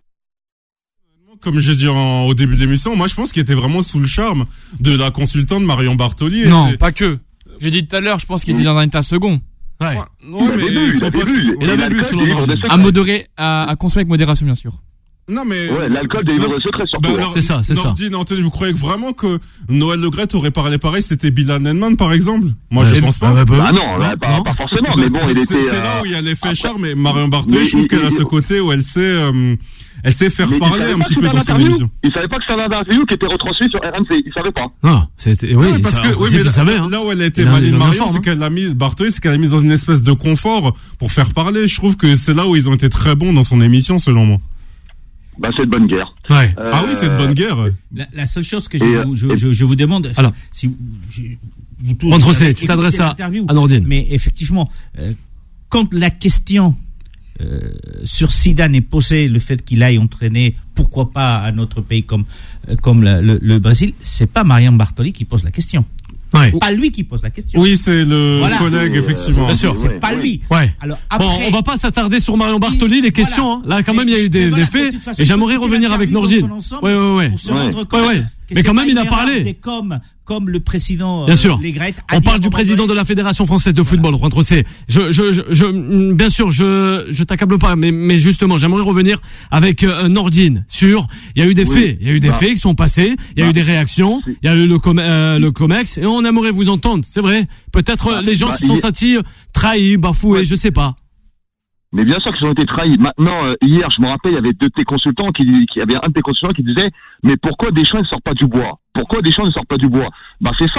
Comme j'ai dit en- au début de l'émission, moi je pense qu'il était vraiment sous le charme de la consultante Marion Bartoli. et Non, c'est- pas que. J'ai dit tout à l'heure, je pense qu'il était dans un état second. Ouais. Ouais, Il ouais, avait mais bu, il il faut avait pas- bu. il avait Et bu, l'alcool selon délivre Nordine. des secrets. À modérer, à, à consommer avec modération, bien sûr. Non mais Ouais, l'alcool délivre des secrets surtout. Bah alors, C'est ça, c'est ça. Nordine, Anthony, vous croyez que vraiment que Noël Le Graët aurait parlé pareil, c'était Bilal Nenman par exemple? Moi Ouais. je pense pas. Ah, bah, bah, Ah non, là, pas, non. pas forcément, mais bon, il C'est- était. c'est euh, là où il y a l'effet après- charme, mais Marion Bartoli, Mais je trouve il- qu'elle a il- ce côté où elle sait, euh, elle sait faire mais il parler savait un pas petit que peu c'était dans un son interview. émission. Il savait pas que c'était un interview qui était retransmis sur R M C, il savait pas. Non, c'était, oui, Ouais, parce ça, que, on oui, sait mais qu'il là, savait, hein. là où elle a été Il a- il maligne en Marion, informe, c'est hein. qu'elle l'a mise, Bartoli, c'est qu'elle l'a mise dans une espèce de confort pour faire parler. Je trouve que c'est là où ils ont été très bons dans son émission, selon moi. Bah, c'est de bonne guerre. Ouais. Euh, Ah oui, c'est de bonne guerre. La, la seule chose que je, Et, vous, je, et- je, je vous demande, Alors. si vous, je, vous tous Juan Rossé, avez tu t'adresses écouté à- l'interview, à Nordine. Mais effectivement, euh, quand la question euh, sur Zidane est posée, le fait qu'il aille entraîner, pourquoi pas à notre pays comme euh, comme la- le, le Brésil, c'est pas Marion Bartoli qui pose la question. Ouais. Pas lui qui pose la question. Oui, c'est le Voilà. collègue, Euh, effectivement. Bien sûr. C'est Ouais, pas ouais. lui. Ouais. Alors Bon, après, on va pas s'attarder sur Marion Bartoli, les Voilà. questions, hein. Là, quand même, il y a eu des, Mais voilà, des faits, de toute façon, et j'aimerais il faut revenir avec l'interview dans Nordine. son ensemble Ouais, ouais, ouais. pour se Ouais. rendre Ouais, compte ouais. que Mais c'est quand pas même, il a une erreur parlé. des Comme, comme le président euh, Bien sûr. Les Grecs a On dit à parle un du moment président donné- de la Fédération française de football, Juan Rossé. Je, je, je, je, bien sûr, je, je t'accable pas, mais, mais justement, j'aimerais revenir avec euh, Nordine sur, il y a eu des Oui. faits, il y a eu des Bah. faits qui sont passés, il y a Bah. eu des réactions, il y a eu le, com euh, le Comex, et on aimerait vous entendre, c'est vrai. Peut-être Bah, euh, les gens bah, se sont il- sentis trahis, bafoués, Ouais. je sais pas. Mais bien sûr qu'ils ont été trahis. Maintenant, euh, hier, je me rappelle, il y avait deux de tes consultants qui, qui avait un de tes consultants qui disait, mais pourquoi Deschamps ne sort pas du bois? Pourquoi Deschamps ne sort pas du bois? Bah, c'est simple.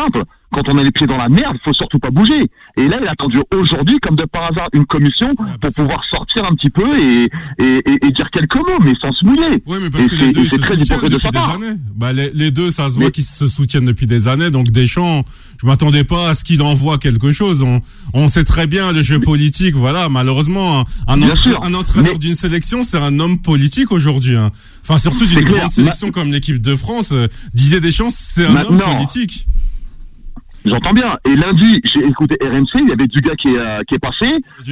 quand on a les pieds dans la merde, faut surtout pas bouger. Et là, il a attendu aujourd'hui, comme de par hasard, une commission pour pouvoir sortir un petit peu et, et, et, et dire quelques mots, mais sans se mouiller. Oui, mais parce et que les deux, ils se très soutiennent hypocrite de sa depuis des part. années. Bah, les, les deux, ça se voit Mais... qu'ils se soutiennent depuis des années. Donc, Deschamps, je m'attendais pas à ce qu'il envoie quelque chose. On, on sait très bien le jeu politique. Voilà, malheureusement, un, un, entra- un entraîneur mais... d'une sélection, c'est un homme politique aujourd'hui. Hein. Enfin, surtout d'une grande clair. sélection Ma... comme l'équipe de France. Euh, Didier Deschamps, c'est un Maintenant... homme politique. J'entends bien. Et lundi, j'ai écouté R M C, il y avait du gars qui est, euh, qui est passé.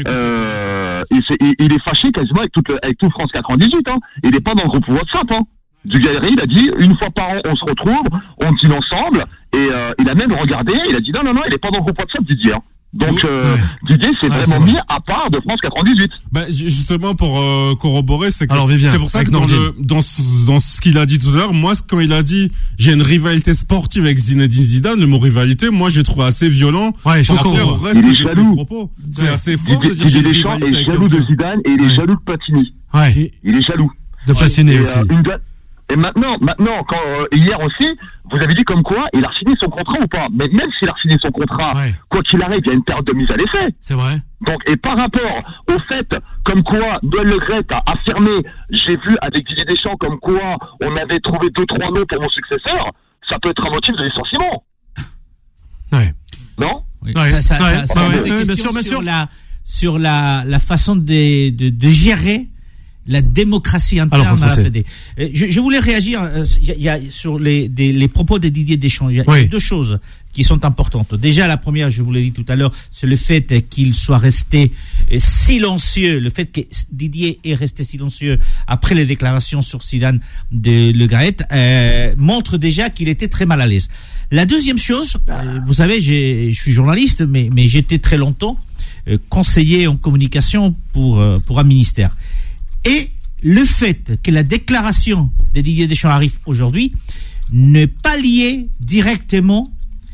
Euh, il, il, il est fâché quasiment avec, toute, avec tout France quatre-vingt-dix-huit. Hein. Il est pas dans le groupe WhatsApp. Hein. Du gars, il a dit, une fois par an, on se retrouve, on dîne ensemble. Et euh, il a même regardé, il a dit, non, non, non, il est pas dans le groupe WhatsApp, Didier. Hein. Donc euh, ouais. Didier c'est ouais, vraiment mis à part de France quatre-vingt-dix-huit. Bah, justement pour euh, corroborer, c'est que Alors, Vivien, c'est pour ça que dans, le, dans, ce, dans ce qu'il a dit tout à l'heure, moi quand il a dit j'ai une rivalité sportive avec Zinedine Zidane, le mot rivalité, moi j'ai trouvé assez violent ouais, par rapport au reste de ses propos. C'est ouais. assez fort Didier, de dire j'ai une Deschamps rivalité est jaloux de Zidane et il est ouais. jaloux de Platini. Ouais. Il est jaloux. De Platini et, aussi. Euh, une ga- Et maintenant, maintenant, quand euh, hier aussi, vous avez dit comme quoi il a signé son contrat ou pas. Mais même s'il a signé son contrat, ouais. quoi qu'il arrive, il y a une période de mise à l'effet. C'est vrai. Donc, et par rapport au fait, comme quoi Noël Le Graët a affirmé, j'ai vu avec Didier Deschamps, comme quoi on avait trouvé deux trois noms pour mon successeur, ça peut être un motif de licenciement. Ouais. Non. Oui. Ouais. Ça, ça, ouais. ça, ça ouais. ouais. Bien sûr, bien sûr. Sur la sur la la façon de de, de gérer la démocratie interne Alors, à la Fédé. Je, je voulais réagir il y, y a sur les des, les propos de Didier Deschamps. Il y a, oui. y a deux choses qui sont importantes. Déjà, la première, je vous l'ai dit tout à l'heure, c'est le fait qu'il soit resté silencieux, le fait que Didier est resté silencieux après les déclarations sur Zidane de Le Graët euh, montre déjà qu'il était très mal à l'aise. La deuxième chose, euh, vous savez, j'ai, je suis journaliste, mais mais j'étais très longtemps euh, conseiller en communication pour euh, pour un ministère. Et le fait que la déclaration de Didier Deschamps arrive aujourd'hui n'est pas lié directement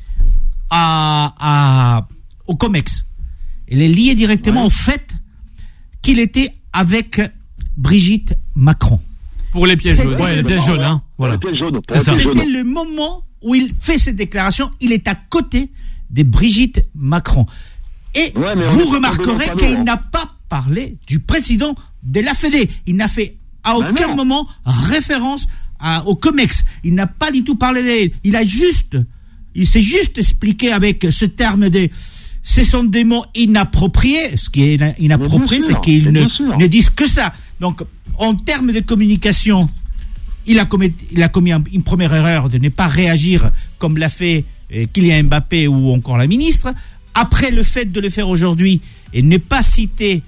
à, à, au COMEX. Elle est liée directement ouais. au fait qu'il était avec Brigitte Macron. Pour les pièges jaunes. Ouais, les pièges jaunes, hein. Voilà. C'est ça. C'était le moment où il fait cette déclaration. Il est à côté de Brigitte Macron. Et ouais, vous remarquerez qu'il hein. n'a pas parlé du président de la Fédé. Il n'a fait à aucun ben moment référence à, au COMEX. Il n'a pas du tout parlé d'elle. Il a juste, il s'est juste expliqué avec ce terme de, ce sont des mots inappropriés. Ce qui est inapproprié, c'est qu'ils ne, ne disent que ça. Donc, en termes de communication, il a commis, il a commis une première erreur de ne pas réagir comme l'a fait euh, Kylian Mbappé ou encore la ministre. Après, le fait de le faire aujourd'hui et ne pas citer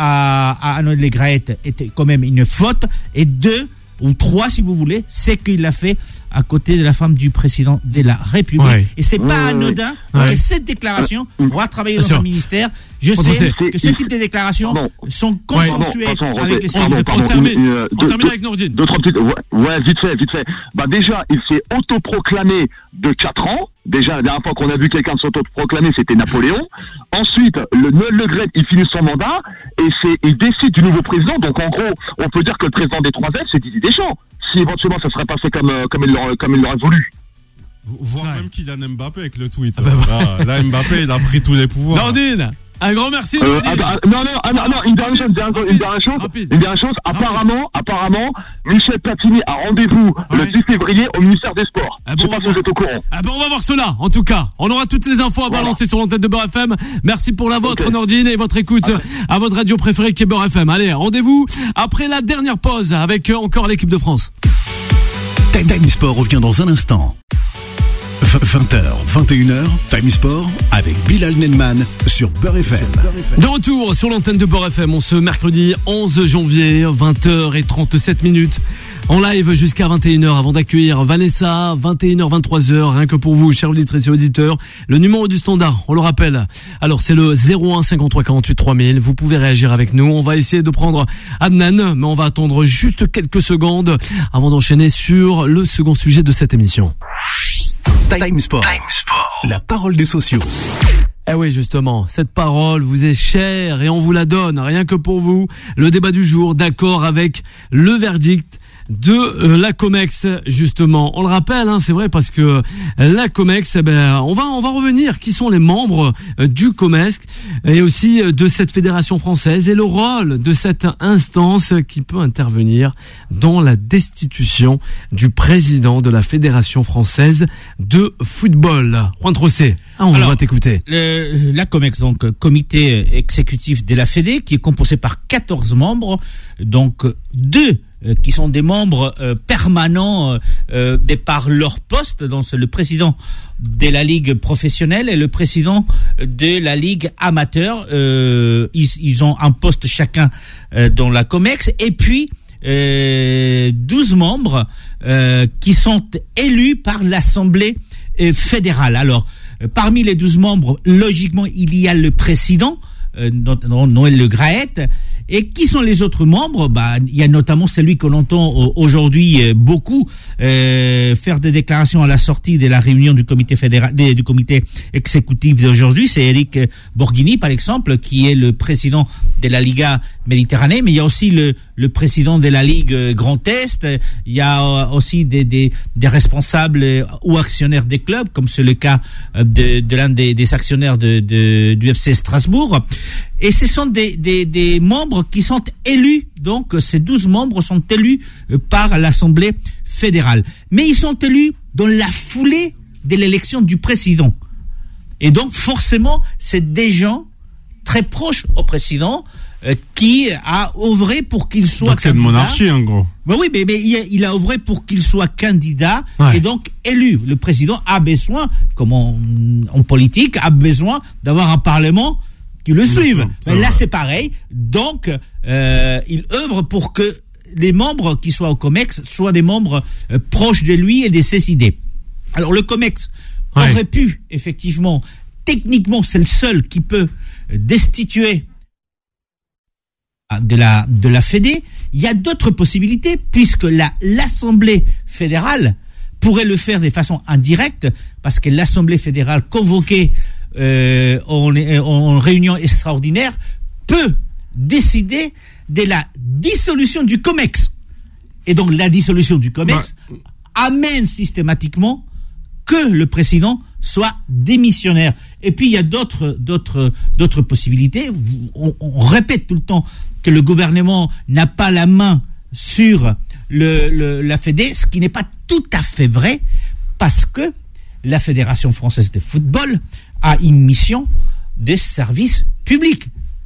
à, à Noël Le Graët était quand même une faute. Et deux ou trois, si vous voulez, c'est qu'il l'a fait à côté de la femme du président de la République. Ouais. Et c'est pas oui, anodin oui. que cette déclaration, on va travailler dans un ministère. Je sais c'est, que ce type de déclarations non. sont consensuées ouais, non, avec les services. On termine, euh, on termine avec Nourdine. Deux, trois petites, ouais, ouais, vite fait, vite fait. Bah, déjà, il s'est autoproclamé de quatre ans. Déjà, la dernière fois qu'on a vu quelqu'un s'autoproclamer, c'était Napoléon. Ensuite, le Noël Le Graët, il finit son mandat et c'est, il décide du nouveau président. Donc, en gros, on peut dire que le président des trois F, c'est Didier Deschamps. Si éventuellement ça serait passé comme, euh, comme il l'aurait, comme il l'aurait voulu. Voire ouais. même Kylian Mbappé avec le tweet. Ah bah, là, là, Mbappé, il a pris tous les pouvoirs. Nordine, un grand merci. Euh, ah, bah, non, non, ah, non, non, une dernière chose, une dernière, une dernière chose, une dernière chose. Apparemment, apparemment, Michel Platini a rendez-vous ouais. le dix février au ministère des Sports. Ah bon, Je sais pas si vous êtes au courant. Ah ben, on va voir cela. En tout cas, on aura toutes les infos à voilà. balancer sur l'antenne de Beurre F M. Merci pour la vôtre, okay. Nordine, et votre écoute okay. à votre radio préférée qui est Beurre F M. Allez, rendez-vous après la dernière pause avec euh, encore l'équipe de France. Time Sport revient dans un instant. vingt heures, vingt et une heures, Time Sport avec Bilal Nenman sur Beurre F M. De retour sur l'antenne de Beurre F M, on se mercredi onze janvier, vingt heures trente-sept minutes. En live jusqu'à vingt et une heures avant d'accueillir Vanessa, vingt et une heures, vingt-trois heures, rien que pour vous, chers auditrices et auditeurs. Le numéro du standard, on le rappelle. Alors, c'est le zéro un cinquante-trois quarante-huit trois mille. Vous pouvez réagir avec nous. On va essayer de prendre Adnan, mais on va attendre juste quelques secondes avant d'enchaîner sur le second sujet de cette émission. Time Sport. Time Sport. La parole des sociaux. Eh oui, justement, cette parole vous est chère et on vous la donne, rien que pour vous. Le débat du jour, d'accord avec le verdict de euh, la COMEX, justement. On le rappelle, hein, c'est vrai, parce que euh, la COMEX, eh ben, on va, on va revenir. Qui sont les membres euh, du COMEX et aussi euh, de cette fédération française et le rôle de cette instance qui peut intervenir dans la destitution du président de la fédération française de football. Juan Trocé, hein, on Alors, va t'écouter. Le, la COMEX, donc comité exécutif de la Fédé, qui est composé par quatorze membres, donc deux euh, qui sont des membres euh, permanents euh, de par leur poste, donc c'est le président de la ligue professionnelle et le président de la ligue amateur. Euh, ils, ils ont un poste chacun euh, dans la COMEX, et puis euh, douze membres euh, qui sont élus par l'Assemblée euh, fédérale. Alors, euh, parmi les douze membres, logiquement, il y a le président, euh, Noël Le Graët. Et qui sont les autres membres? Bah, il y a notamment celui qu'on entend aujourd'hui euh, beaucoup euh, faire des déclarations à la sortie de la réunion du comité fédéral, de, du comité exécutif d'aujourd'hui. C'est Eric Borghini, par exemple, qui est le président de la Liga Méditerranée. Mais il y a aussi le, le président de la Ligue Grand Est. Il y a aussi des, des, des responsables ou actionnaires des clubs, comme c'est le cas de, de l'un des, des actionnaires de, de, du F C Strasbourg. Et ce sont des, des, des membres qui sont élus, donc ces douze membres sont élus par l'Assemblée fédérale. Mais ils sont élus dans la foulée de l'élection du président. Et donc forcément, c'est des gens très proches au président euh, qui a œuvré pour qu'il soit donc candidat. C'est de monarchie, en gros. Ben oui, mais, mais il, a, il a œuvré pour qu'il soit candidat, ouais. Et donc élu. Le président a besoin, comme en, en politique, a besoin d'avoir un parlement qui le suivent. Mais là, c'est pareil. Donc, euh, il œuvre pour que les membres qui soient au COMEX soient des membres euh, proches de lui et de ses idées. Alors, le COMEX ouais. aurait pu, effectivement, techniquement, c'est le seul qui peut destituer de la, de la Fédé. Il y a d'autres possibilités, puisque la, l'Assemblée fédérale pourrait le faire de façon indirecte, parce que l'Assemblée fédérale convoquée Euh, en, en réunion extraordinaire peut décider de la dissolution du COMEX. Et donc la dissolution du COMEX bah. amène systématiquement que le président soit démissionnaire. Et puis il y a d'autres d'autres d'autres possibilités. On, on répète tout le temps que le gouvernement n'a pas la main sur le, le la Fédé, ce qui n'est pas tout à fait vrai, parce que la Fédération française de football a une mission de service public.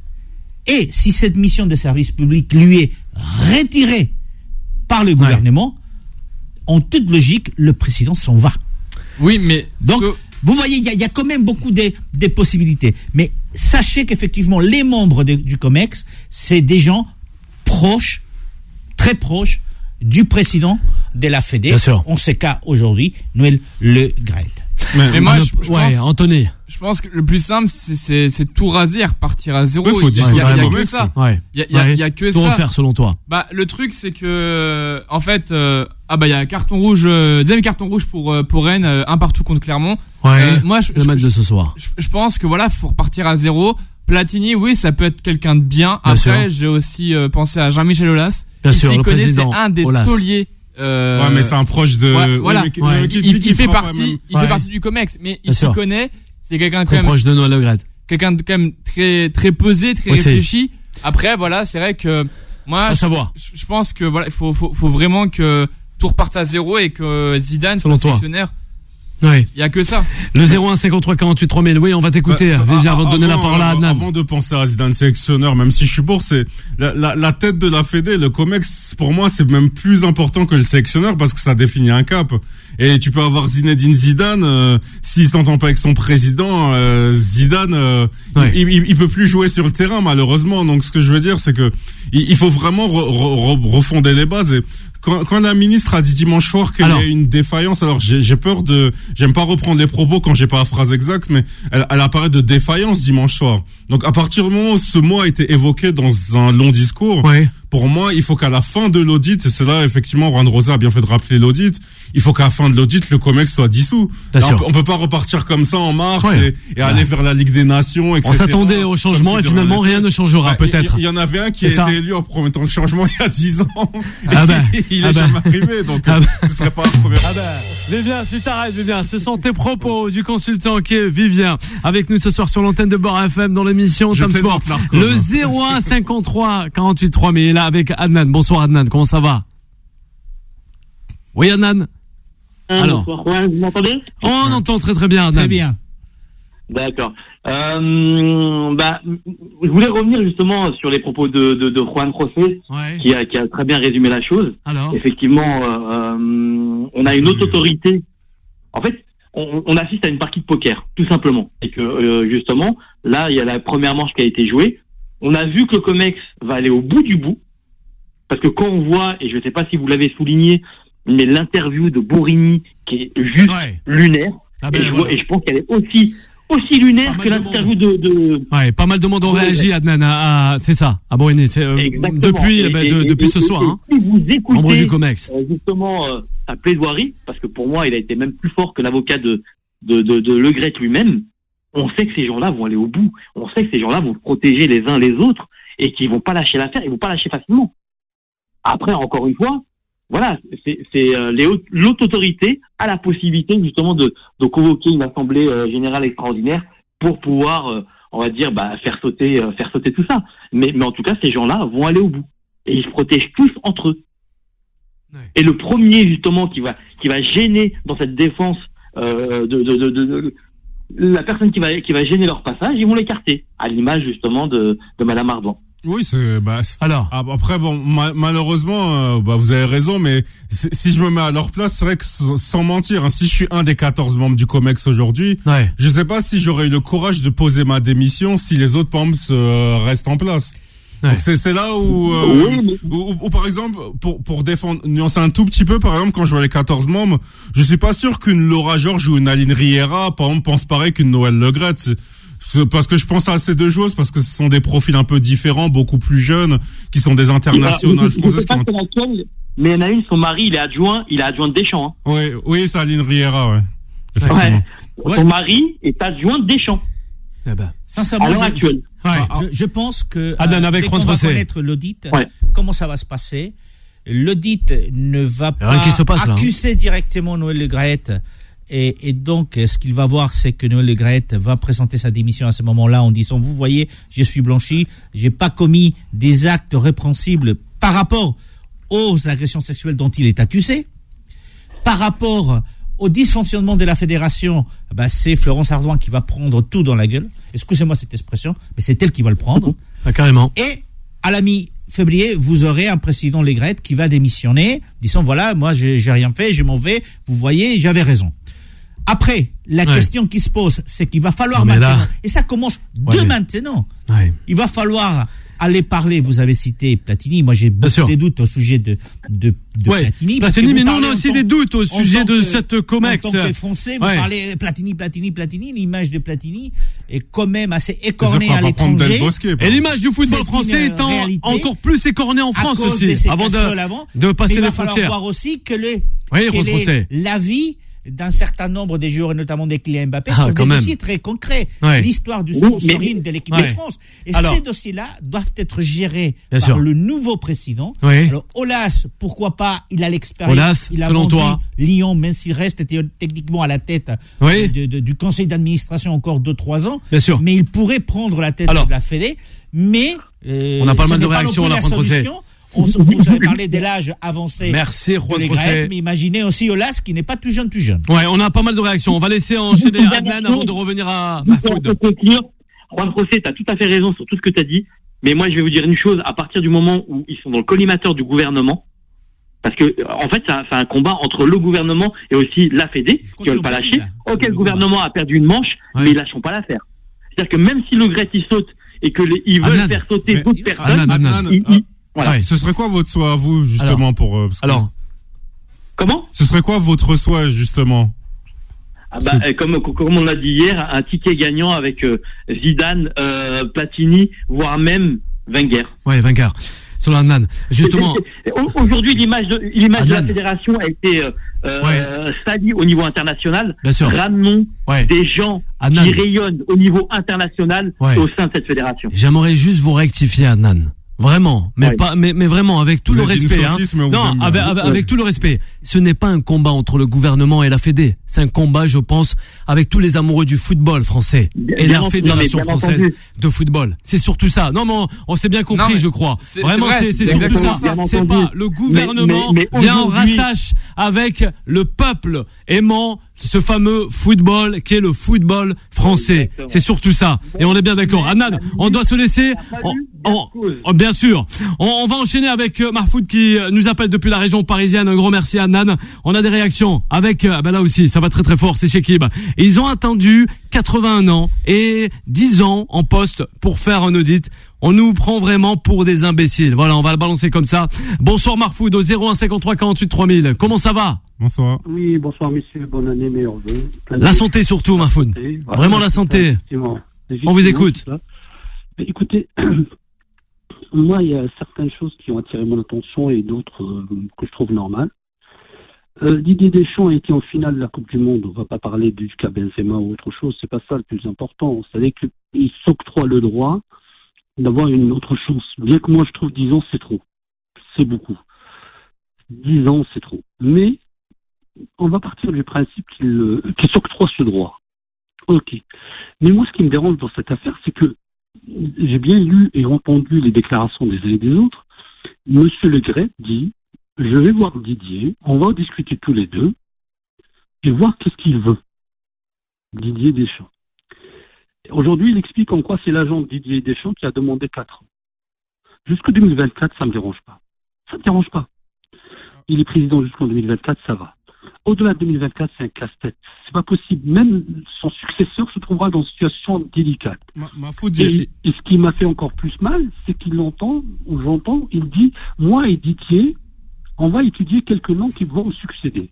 Et si cette mission de service public lui est retirée par le gouvernement, ouais. en toute logique, le président s'en va. Oui, mais... Donc, que... vous voyez, il y, y a quand même beaucoup de, de possibilités. Mais sachez qu'effectivement, les membres de, du COMEX, c'est des gens proches, très proches, du président de la Fédé. On sait qu'à aujourd'hui, Noël Le Graët. Mais, mais moi, je, je ouais, pense, Anthony. Je pense que le plus simple, c'est, c'est, c'est tout raser, repartir à zéro. Il faut il y a, ouais, y a, ouais, y a ouais, que ça. Il ouais. y a, y a, ouais. y a que tout ça. refaire selon toi. Bah, le truc, c'est que, en fait, euh, ah bah, il y a un carton rouge, euh, deuxième carton rouge pour, euh, pour Rennes, euh, un partout contre Clermont. Ouais. Euh, moi, je, le match de ce soir. Je, je pense que voilà, faut repartir à zéro. Platini, oui, ça peut être quelqu'un de bien. bien Après, sûr. j'ai aussi euh, pensé à Jean-Michel Aulas. Bien qui sûr, s'y le connaît, président c'est un des Aulas. tauliers. Euh, ouais, mais c'est un proche de. Ouais, voilà. Ouais, mais, ouais. mais qui, il, qui il fait partie, partie, il ouais. fait partie du COMEX, mais Bien il s'y sûr. connaît. C'est quelqu'un quand très même, proche de Noël Le Graët. quelqu'un de quand même très très posé, très Aussi. réfléchi. Après, voilà, c'est vrai que moi, à je, savoir. je, je pense que voilà, il faut, faut, faut vraiment que tout reparte à zéro et que Zidane Selon soit toi. sélectionnaire. Oui. Il y a que ça. Le zéro un cinquante-trois quarante-huit trois mille. Oui, on va t'écouter. Bah, Viens, avant de donner avant, la parole à Adnan. Avant de penser à Zidane sélectionneur, même si je suis pour, c'est la, la, la tête de la Fédé, le COMEX, pour moi, c'est même plus important que le sélectionneur parce que ça définit un cap. Et tu peux avoir Zinedine Zidane, euh, s'il s'entend pas avec son président, euh, Zidane, euh, ouais. il, il, il peut plus jouer sur le terrain, malheureusement. Donc, ce que je veux dire, c'est que il, il faut vraiment re, re, refonder les bases. Et quand, quand la ministre a dit dimanche soir qu'il alors, y a une défaillance, alors j'ai, j'ai peur de, j'aime pas reprendre les propos quand j'ai pas la phrase exacte, mais elle, elle apparaît de défaillance dimanche soir. Donc, à partir du moment où ce mot a été évoqué dans un long discours, ouais. pour moi, il faut qu'à la fin de l'audit, et c'est là, effectivement, Juan Rosa a bien fait de rappeler l'audit, il faut qu'à la fin de l'audit, le COMEX soit dissous. Là, on, peut, on peut pas repartir comme ça en mars ouais. et, et aller ouais. vers la Ligue des Nations, et cetera. On s'attendait au changement et finalement rien ne changera, bah, peut-être. Il y, y en avait un qui c'est a ça. été élu en promettant le changement il y a dix ans. Ah bah, il ah est bah. jamais arrivé, donc ah bah. ce serait pas la première. Ah bah, Vivien, tu t'arrêtes, Vivien. Ce sont tes propos du consultant qui est Vivien. Avec nous ce soir sur l'antenne de Beurre F M dans l'émission Time Sport. Le zéro un cinquante-trois quarante-huit trois mille est là avec Adnan. Bonsoir Adnan, comment ça va? Oui Adnan. Alors, bonsoir Juan, vous m'entendez? Oh, on entend très très bien Adnan. Très bien. D'accord. Euh, bah, je voulais revenir justement sur les propos de, de, de Juan José, ouais. qui a, qui a très bien résumé la chose. Alors effectivement, euh, on a une autre autorité. En fait, on, on assiste à une partie de poker, tout simplement. Et que euh, justement, là, il y a la première manche qui a été jouée. On a vu que le COMEX va aller au bout du bout, parce que quand on voit, et je ne sais pas si vous l'avez souligné, mais l'interview de Bourigny qui est juste ouais. lunaire, ah ben, et, je voilà. vois, et je pense qu'elle est aussi aussi lunaire que l'interview de, de... Ouais, pas mal de monde ont ouais, réagi, Adnan, à, à, c'est ça, à Bourigny, c'est, euh, depuis, et, bah, de, et, depuis et, ce et, soir, et, hein. Si vous écoutez, du COMEX. Euh, justement, euh, sa plaidoirie, parce que pour moi, il a été même plus fort que l'avocat de, de, de, de Le Gret lui-même, on sait que ces gens-là vont aller au bout. On sait que ces gens-là vont protéger les uns les autres et qu'ils vont pas lâcher l'affaire, ils vont pas lâcher facilement. Après, encore une fois, voilà, c'est, c'est euh, les hautes, l'autre autorité a la possibilité justement de, de convoquer une assemblée euh, générale extraordinaire pour pouvoir, euh, on va dire, bah, faire sauter, euh, faire sauter tout ça. Mais, mais en tout cas, ces gens-là vont aller au bout et ils se protègent tous entre eux. Ouais. Et le premier justement qui va, qui va gêner dans cette défense euh, de, de, de, de, de la personne qui va, qui va gêner leur passage, ils vont l'écarter, à l'image justement de, de Madame Ardouin. Oui, c'est bah c'est, alors après bon ma, malheureusement euh, bah vous avez raison, mais si je me mets à leur place, c'est vrai que sans mentir, hein, si je suis un des quatorze membres du COMEX aujourd'hui, ouais. je sais pas si j'aurais eu le courage de poser ma démission si les autres membres euh, restent en place. Ouais. Donc c'est c'est là où, euh, oui, mais... où, où, où par exemple pour pour défendre nuancer un tout petit peu, par exemple quand je vois les quatorze membres, je suis pas sûr qu'une Laura Georges ou une Aline Riera par exemple pense pareil qu'une Noël Le Gret. C'est, c'est parce que je pense à ces deux joueuses parce que ce sont des profils un peu différents, beaucoup plus jeunes, qui sont des internationales bah, françaises. Qui ont... laquelle, mais il y en a une, son mari, il est adjoint, il est adjoint de Deschamps. Hein. Oui, oui, c'est Aline Riera, ouais. Effectivement. Ouais. Son ouais. mari est adjoint de Deschamps. Eh ben, sincèrement, à l'heure je, actuelle. Je, ouais. je, je pense que Adnan, euh, avec dès qu'on va connaître l'audit, ouais. comment ça va se passer, l'audit ne va pas passe, accuser là, hein. directement Noël Le Gret. Et, et donc, ce qu'il va voir, c'est que Noël Le Gret va présenter sa démission à ce moment-là en disant, vous voyez, je suis blanchi, j'ai pas commis des actes répréhensibles par rapport aux agressions sexuelles dont il est accusé, par rapport au dysfonctionnement de la fédération, bah, c'est Florence Ardouin qui va prendre tout dans la gueule. Excusez-moi cette expression, mais c'est elle qui va le prendre. Ah, carrément. Et à la mi-février, vous aurez un président Le Gret qui va démissionner, disant, voilà, moi, j'ai, j'ai rien fait, je m'en vais, vous voyez, j'avais raison. Après, la ouais. question qui se pose, c'est qu'il va falloir non, maintenant, là... et ça commence ouais, de mais... maintenant, ouais. il va falloir aller parler, vous avez cité Platini, moi j'ai beaucoup de doutes au sujet de, de, de ouais. Platini. Platini, mais nous on a aussi tant, des doutes au sujet de que, cette COMEX. En tant que Français, vous ouais. parlez Platini, Platini, Platini, l'image de Platini est quand même assez écornée à l'étranger. Bosquet, et l'image du football français étant encore plus écornée en France aussi, avant de, de passer les frontières. Il va falloir voir aussi que, le, oui, quel est l'avis d'un certain nombre des joueurs, et notamment des Kylian Mbappé, ah, sur des même. dossiers très concrets. Ouais. L'histoire du sponsoring de l'équipe ouais. de France. Et Alors, ces dossiers-là doivent être gérés par sûr. le nouveau président. Oui. Alors, Aulas, pourquoi pas, il a l'expérience. Aulas, il a selon vendu toi. Lyon, même s'il reste techniquement à la tête oui. de, de, du conseil d'administration encore deux trois ans. Bien sûr. Mais il pourrait prendre la tête Alors, de la Fédé. Mais, euh, on a pas mal de réactions à la solution. On, vous avez parlé de l'âge avancé. Merci, Juan José. Mais imaginez aussi Aulas qui n'est pas tout jeune, tout jeune. Ouais, on a pas mal de réactions. On va laisser enchaîner Adnan avant de revenir à Mahfoud. Juan José, tu as tout à fait raison sur tout ce que tu as dit. Mais moi, je vais vous dire une chose. À partir du moment où ils sont dans le collimateur du gouvernement, parce que, en fait, c'est un, c'est un combat entre le gouvernement et aussi la Fédé, qui ne veulent pas lâcher. Ok, le gouvernement a perdu une manche, ouais. mais ils lâcheront pas l'affaire. C'est-à-dire que même si le Gret, il saute et que les, ils veulent Adnan. faire sauter mais, d'autres personnes, Adnan, Adnan, ils, ils, Voilà. Ouais. Ce serait quoi votre souhait à vous, justement, alors, pour... Euh, alors Comment Ce serait quoi votre souhait, justement ah bah, que... comme, comme on l'a dit hier, un ticket gagnant avec euh, Zidane, euh, Platini, voire même Wenger. Ouais, Wenger. selon Adnan. Justement. C'est, c'est, aujourd'hui, l'image de, l'image Adnan. de la fédération a été euh, euh, Ouais. salie au niveau international. Bien sûr. Ramenons Ouais. des gens Adnan. qui rayonnent au niveau international Ouais. au sein de cette fédération. J'aimerais juste vous rectifier, Adnan. Vraiment, mais Ouais. pas, mais, mais vraiment avec tout Vous le êtes une respect. saucisse, mais on vous non, aime bien. avec, avec, avec tout le respect. Ce n'est pas un combat entre le gouvernement et la Fédé. C'est un combat, je pense, avec tous les amoureux du football français Bien- et bien la entendu, Fédération non, mais bien française entendu. de football. C'est surtout ça. Non, mais on, on s'est bien compris, Non, mais je crois. c'est- Vraiment, c'est vrai, c'est, c'est c'est surtout exactement ça. ça. C'est Bien pas entendu. le gouvernement Mais- mais- mais vient en aujourd'hui- rattache avec le peuple aimant ce fameux football qui est le football français. Exactement. C'est surtout ça. Et on est bien d'accord. Mais- Adnan, on doit se laisser. on- on- Oh, bien sûr. On, on va enchaîner avec euh, Mahfoud qui euh, nous appelle depuis la région parisienne. Un gros merci à Nan. On a des réactions avec, euh, ben là aussi, ça va très très fort, c'est chez Kib. Ils ont attendu quatre-vingt-un ans et dix ans en poste pour faire un audit. On nous prend vraiment pour des imbéciles. Voilà, on va le balancer comme ça. Bonsoir Mahfoud au zéro un cinquante-trois quarante-huit trois mille. Comment ça va? Bonsoir. Oui, bonsoir messieurs, bonne année, meilleurs vœux. Plein de La santé surtout, Mahfoud. santé. Voilà, Vraiment la c'est santé. ça, effectivement. On vous Effectivement, écoute. c'est ça. Mais écoutez, moi, il y a certaines choses qui ont attiré mon attention et d'autres euh, que je trouve normales. Euh, Didier Deschamps a été en finale de la Coupe du Monde. On va pas parler du cas Benzema ou autre chose. C'est pas ça le plus important. C'est-à-dire qu'il s'octroie le droit d'avoir une autre chance. Bien que moi, je trouve dix ans, c'est trop. C'est beaucoup. dix ans, c'est trop. Mais on va partir du principe qu'il euh, qu'il s'octroie ce droit. Ok. Mais moi, ce qui me dérange dans cette affaire, c'est que j'ai bien lu et entendu les déclarations des uns et des autres. Monsieur Le Gret dit, je vais voir Didier, on va en discuter tous les deux et voir qu'est-ce qu'il veut. Didier Deschamps. Aujourd'hui, il explique en quoi c'est l'agent de Didier Deschamps qui a demandé quatre ans. Jusqu'en deux mille vingt-quatre, ça me dérange pas. Ça me dérange pas. Il est président jusqu'en deux mille vingt-quatre, ça va. Au-delà de deux mille vingt-quatre, c'est un casse-tête. C'est pas possible. Même son successeur se trouvera dans une situation délicate. Ma, ma faute, Et, et ce qui m'a fait encore plus mal, c'est qu'il l'entend, ou j'entends, il dit, moi et Didier, on va étudier quelques noms qui vont succéder.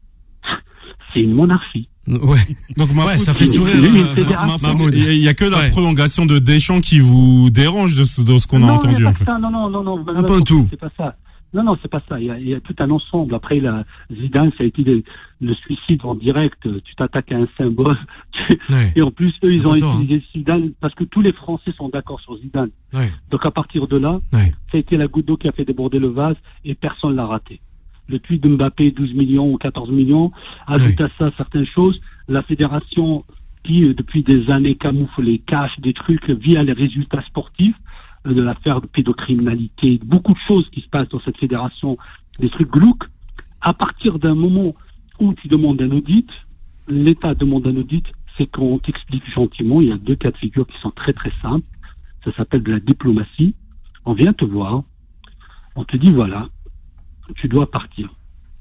C'est une monarchie. Ouais. Donc, ma Ouais, faute, ça fait il- sourire. Une euh, fédération. Ma faute, il y a que la Ouais. prolongation de Deschamps qui vous dérange de ce, de ce qu'on a non, entendu, il y a en pas fait. ça, non, non, non, non. Un peu en tout. C'est pas ça. Non, non, c'est pas ça. Il y a, il y a tout un ensemble. Après, la Zidane, ça a été des- le suicide en direct. Tu t'attaques à un symbole. Ouais. Et en plus, eux, ils ont Attends, hein. utilisé Zidane parce que tous les Français sont d'accord sur Zidane. Ouais. Donc, à partir de là, Ouais. ça a été la goutte d'eau qui a fait déborder le vase et personne l'a raté. Le tweet de Mbappé, douze millions ou quatorze millions, ajoute Oui. à ça certaines choses. La fédération qui, euh, depuis des années, camoufle les caches, des trucs via les résultats sportifs, euh, de l'affaire de pédocriminalité, beaucoup de choses qui se passent dans cette fédération, des trucs glauques. À partir d'un moment où tu demandes un audit, l'État demande un audit, c'est qu'on t'explique gentiment, il y a deux cas de figure qui sont très très simples. Ça s'appelle de la diplomatie. On vient te voir, on te dit voilà, tu dois partir.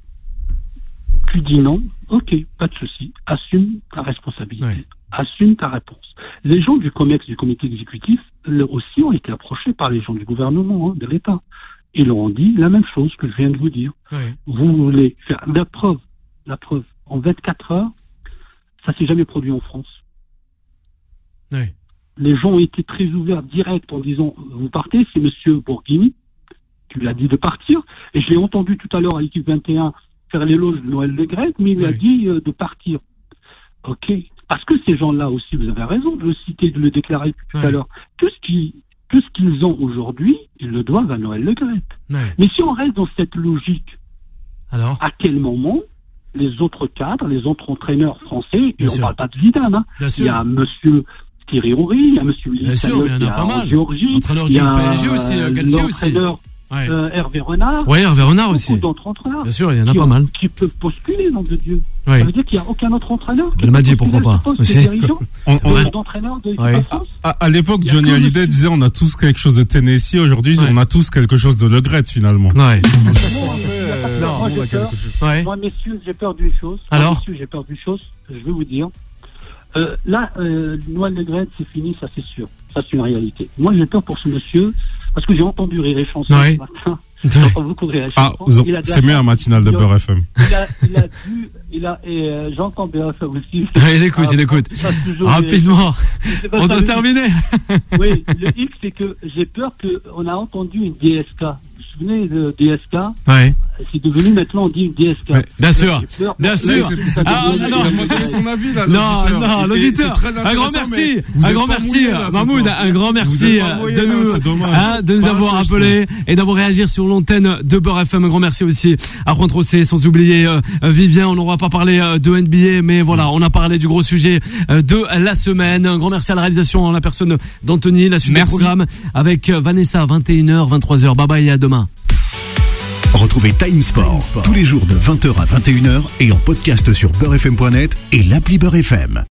Tu dis non, ok, pas de souci, assume ta responsabilité, Ouais. assume ta réponse. Les gens du COMEX, du comité exécutif, eux aussi ont été approchés par les gens du gouvernement, hein, de l'État. Ils leur ont dit la même chose que je viens de vous dire. Ouais. Vous voulez faire la preuve, la preuve, en vingt-quatre heures, ça s'est jamais produit en France. Ouais. Les gens ont été très ouverts direct en disant vous partez, c'est monsieur Bourguigny, tu l'as dit de partir, et je l'ai entendu tout à l'heure à l'équipe vingt et un faire l'éloge de Noël Le Gret, mais il a Oui. dit euh, de partir. Ok, parce que ces gens-là aussi, vous avez raison de le citer, de le déclarer tout Ouais. à l'heure, tout ce qui tout ce qu'ils ont aujourd'hui, ils le doivent à Noël Le Gret. Ouais. Mais si on reste dans cette logique, Alors, à quel moment les autres cadres, les autres entraîneurs français, et Bien on sûr. parle pas de Zidane, hein, bien il sûr. y a monsieur Thierry Henry, il y a monsieur Bien sûr, Lissalot mais il y en a qui pas en mal. Géorgie, Entraîneur il y du a P S G aussi, euh, Galtier aussi. l'entraîneur Ouais. euh, Hervé Renard, Ouais, Hervé Renard beaucoup aussi. d'autres entraîneurs Bien sûr, il y en a qui, pas ont- mal. qui peuvent postuler, nom de Dieu. Ouais. Ça veut dire qu'il n'y a aucun autre entraîneur qui Belmadi, peut postuler pourquoi à ce pas, poste aussi. de dirigeant, On- on- euh, d'entraîneur de l'équipe Ouais. de France. à, à l'époque, Il y a Johnny que Hallyday le- disait on a tous quelque chose de Tennessee. Aujourd'hui, Ouais. on a tous quelque chose de Le Gret, finalement. Ouais. Non, moi, j'ai peur. Ouais. Moi, messieurs, j'ai peur d'une chose. Moi, Alors messieurs, j'ai peur d'une chose. Je vais vous dire. Euh, là, euh, Noël Le Gret, c'est fini, ça c'est sûr. Ça, c'est une réalité. Moi, j'ai peur pour ce monsieur, parce que j'ai entendu Rire et Chanson Ouais. ce matin. J'entends beaucoup réagir. Ah, Il a de la c'est mieux chance. un matinal de Il a- Beurre F M. Il a, il a dû, il a, et euh, j'entends bien ça aussi. Il écoute, il écoute. Ah, passe toujours Rapidement, les- c'est pas on ça, doit le terminer. hic. Oui, le hic, c'est que j'ai peur qu'on a entendu une D S K. Vous vous souvenez de D S K? Ouais. C'est devenu maintenant, on dit une D S K. Mais, bien sûr, J'ai peur- bien Là, sûr. c'est- ça Ah, devient- non, Il a pas donné son avis, là, Non, l'auditeur. non, Et- l'auditeur. c'est très Un grand intéressant, merci, mais vous un êtes grand pas merci, mouillé, là, ce Mahmoud, soir. un grand Vous merci êtes pas mouillé, de là, nous, c'est dommage. hein, de nous Pas avoir assez, je appelés et d'avoir réagi sur l'antenne de Beurre F M. Un grand merci aussi à Juan Trocé, sans oublier euh, Vivien. On n'aura pas parlé euh, de N B A, mais voilà, on a parlé du gros sujet euh, de la semaine. Un grand merci à la réalisation, en la personne d'Anthony. La suite Merci. du programme avec euh, Vanessa, vingt et une heures, vingt-trois heures. Bye bye et à demain. Retrouvez Time Sport tous les jours de vingt heures à vingt et une heures et en podcast sur beurre f m point net et l'appli Beurre F M.